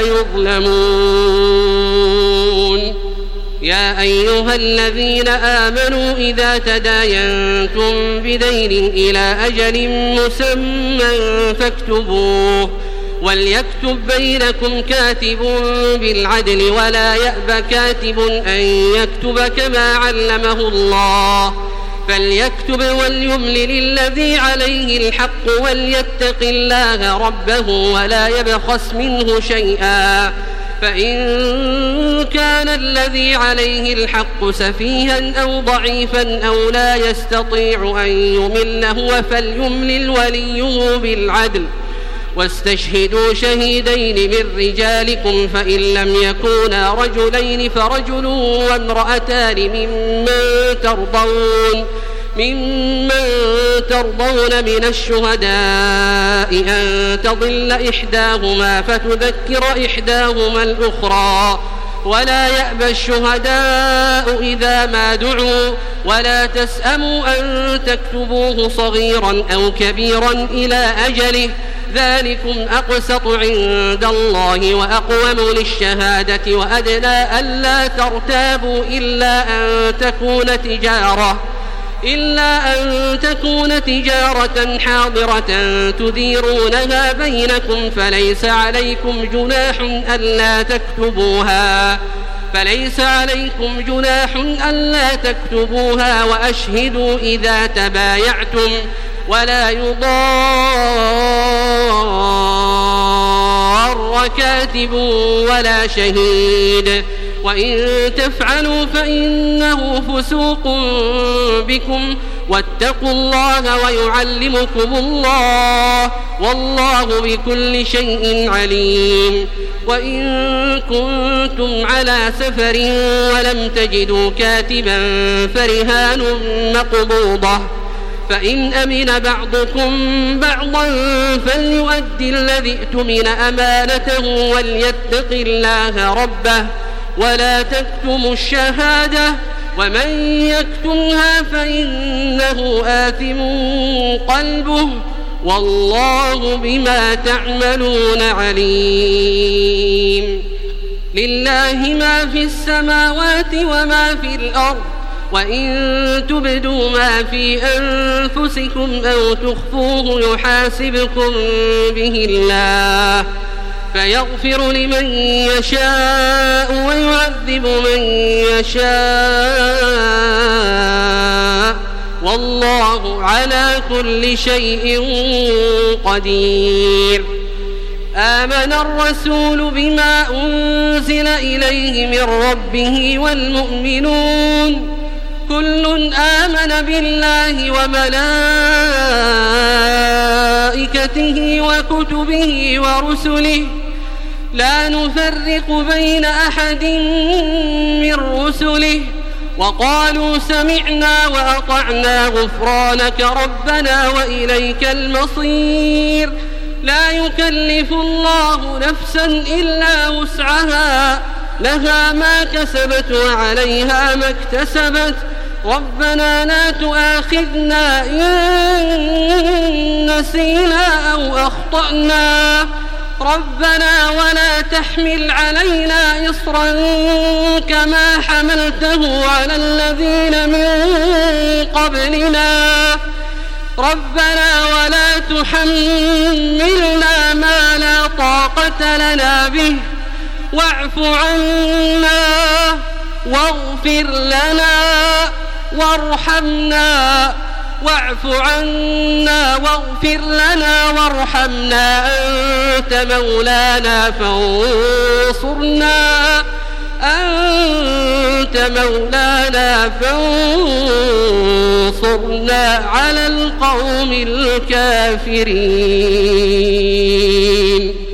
يظلمون يا أيها الذين آمنوا إذا تداينتم بدين إلى أجل مسمى فاكتبوه وليكتب بينكم كاتب بالعدل ولا يأب كاتب أن يكتب كما علمه الله فليكتب وليملل الذي عليه الحق وليتق الله ربه ولا يبخس منه شيئا فإن كان الذي عليه الحق سفيها أو ضعيفا أو لا يستطيع أن يمل هو فليملل وليه بالعدل واستشهدوا شهيدين من رجالكم فإن لم يكونا رجلين فرجل وامرأتان ممن ترضون من الشهداء أن تضل إحداهما فتذكر إحداهما الأخرى ولا يأبى الشهداء إذا ما دعوا ولا تسأموا أن تكتبوه صغيرا أو كبيرا إلى أجله ذلكم أقسط عند الله وأقوم للشهادة وأدنى ألا ترتابوا إلا أن تكون تجارة حاضرة تديرونها بينكم فليس عليكم جناح ألا تكتبوها وأشهدوا إذا تبايعتم ولا يضار كاتب ولا شهيد وإن تفعلوا فإنه فسوق بكم واتقوا الله ويعلمكم الله والله بكل شيء عليم وإن كنتم على سفر ولم تجدوا كاتبا فرهان مقبوضة فإن أمن بعضكم بعضا فليؤدي الذي ائتمن أمانته وليتق الله ربه ولا تكتموا الشهادة ومن يكتمها فإنه آثم قلبه والله بما تعملون عليم لله ما في السماوات وما في الأرض وإن تبدوا ما في أنفسكم أو تخفوه يحاسبكم به الله فيغفر لمن يشاء ويعذب من يشاء والله على كل شيء قدير آمن الرسول بما أنزل إليه من ربه والمؤمنون كل آمن بالله وملائكته وكتبه ورسله لا نفرق بين أحد من رسله وقالوا سمعنا وأطعنا غفرانك ربنا وإليك المصير لا يكلف الله نفسا إلا وسعها لها ما كسبت وعليها ما اكتسبت ربنا لا تؤاخذنا إن نسينا أو أخطأنا ربنا ولا تحمل علينا إصرا كما حملته على الذين من قبلنا ربنا ولا تحملنا ما لا طاقة لنا به واعف عنا واغفر لنا وارحمنا واعف عنا واغفر لنا وارحمنا أنت مولانا فانصرنا على القوم الكافرين.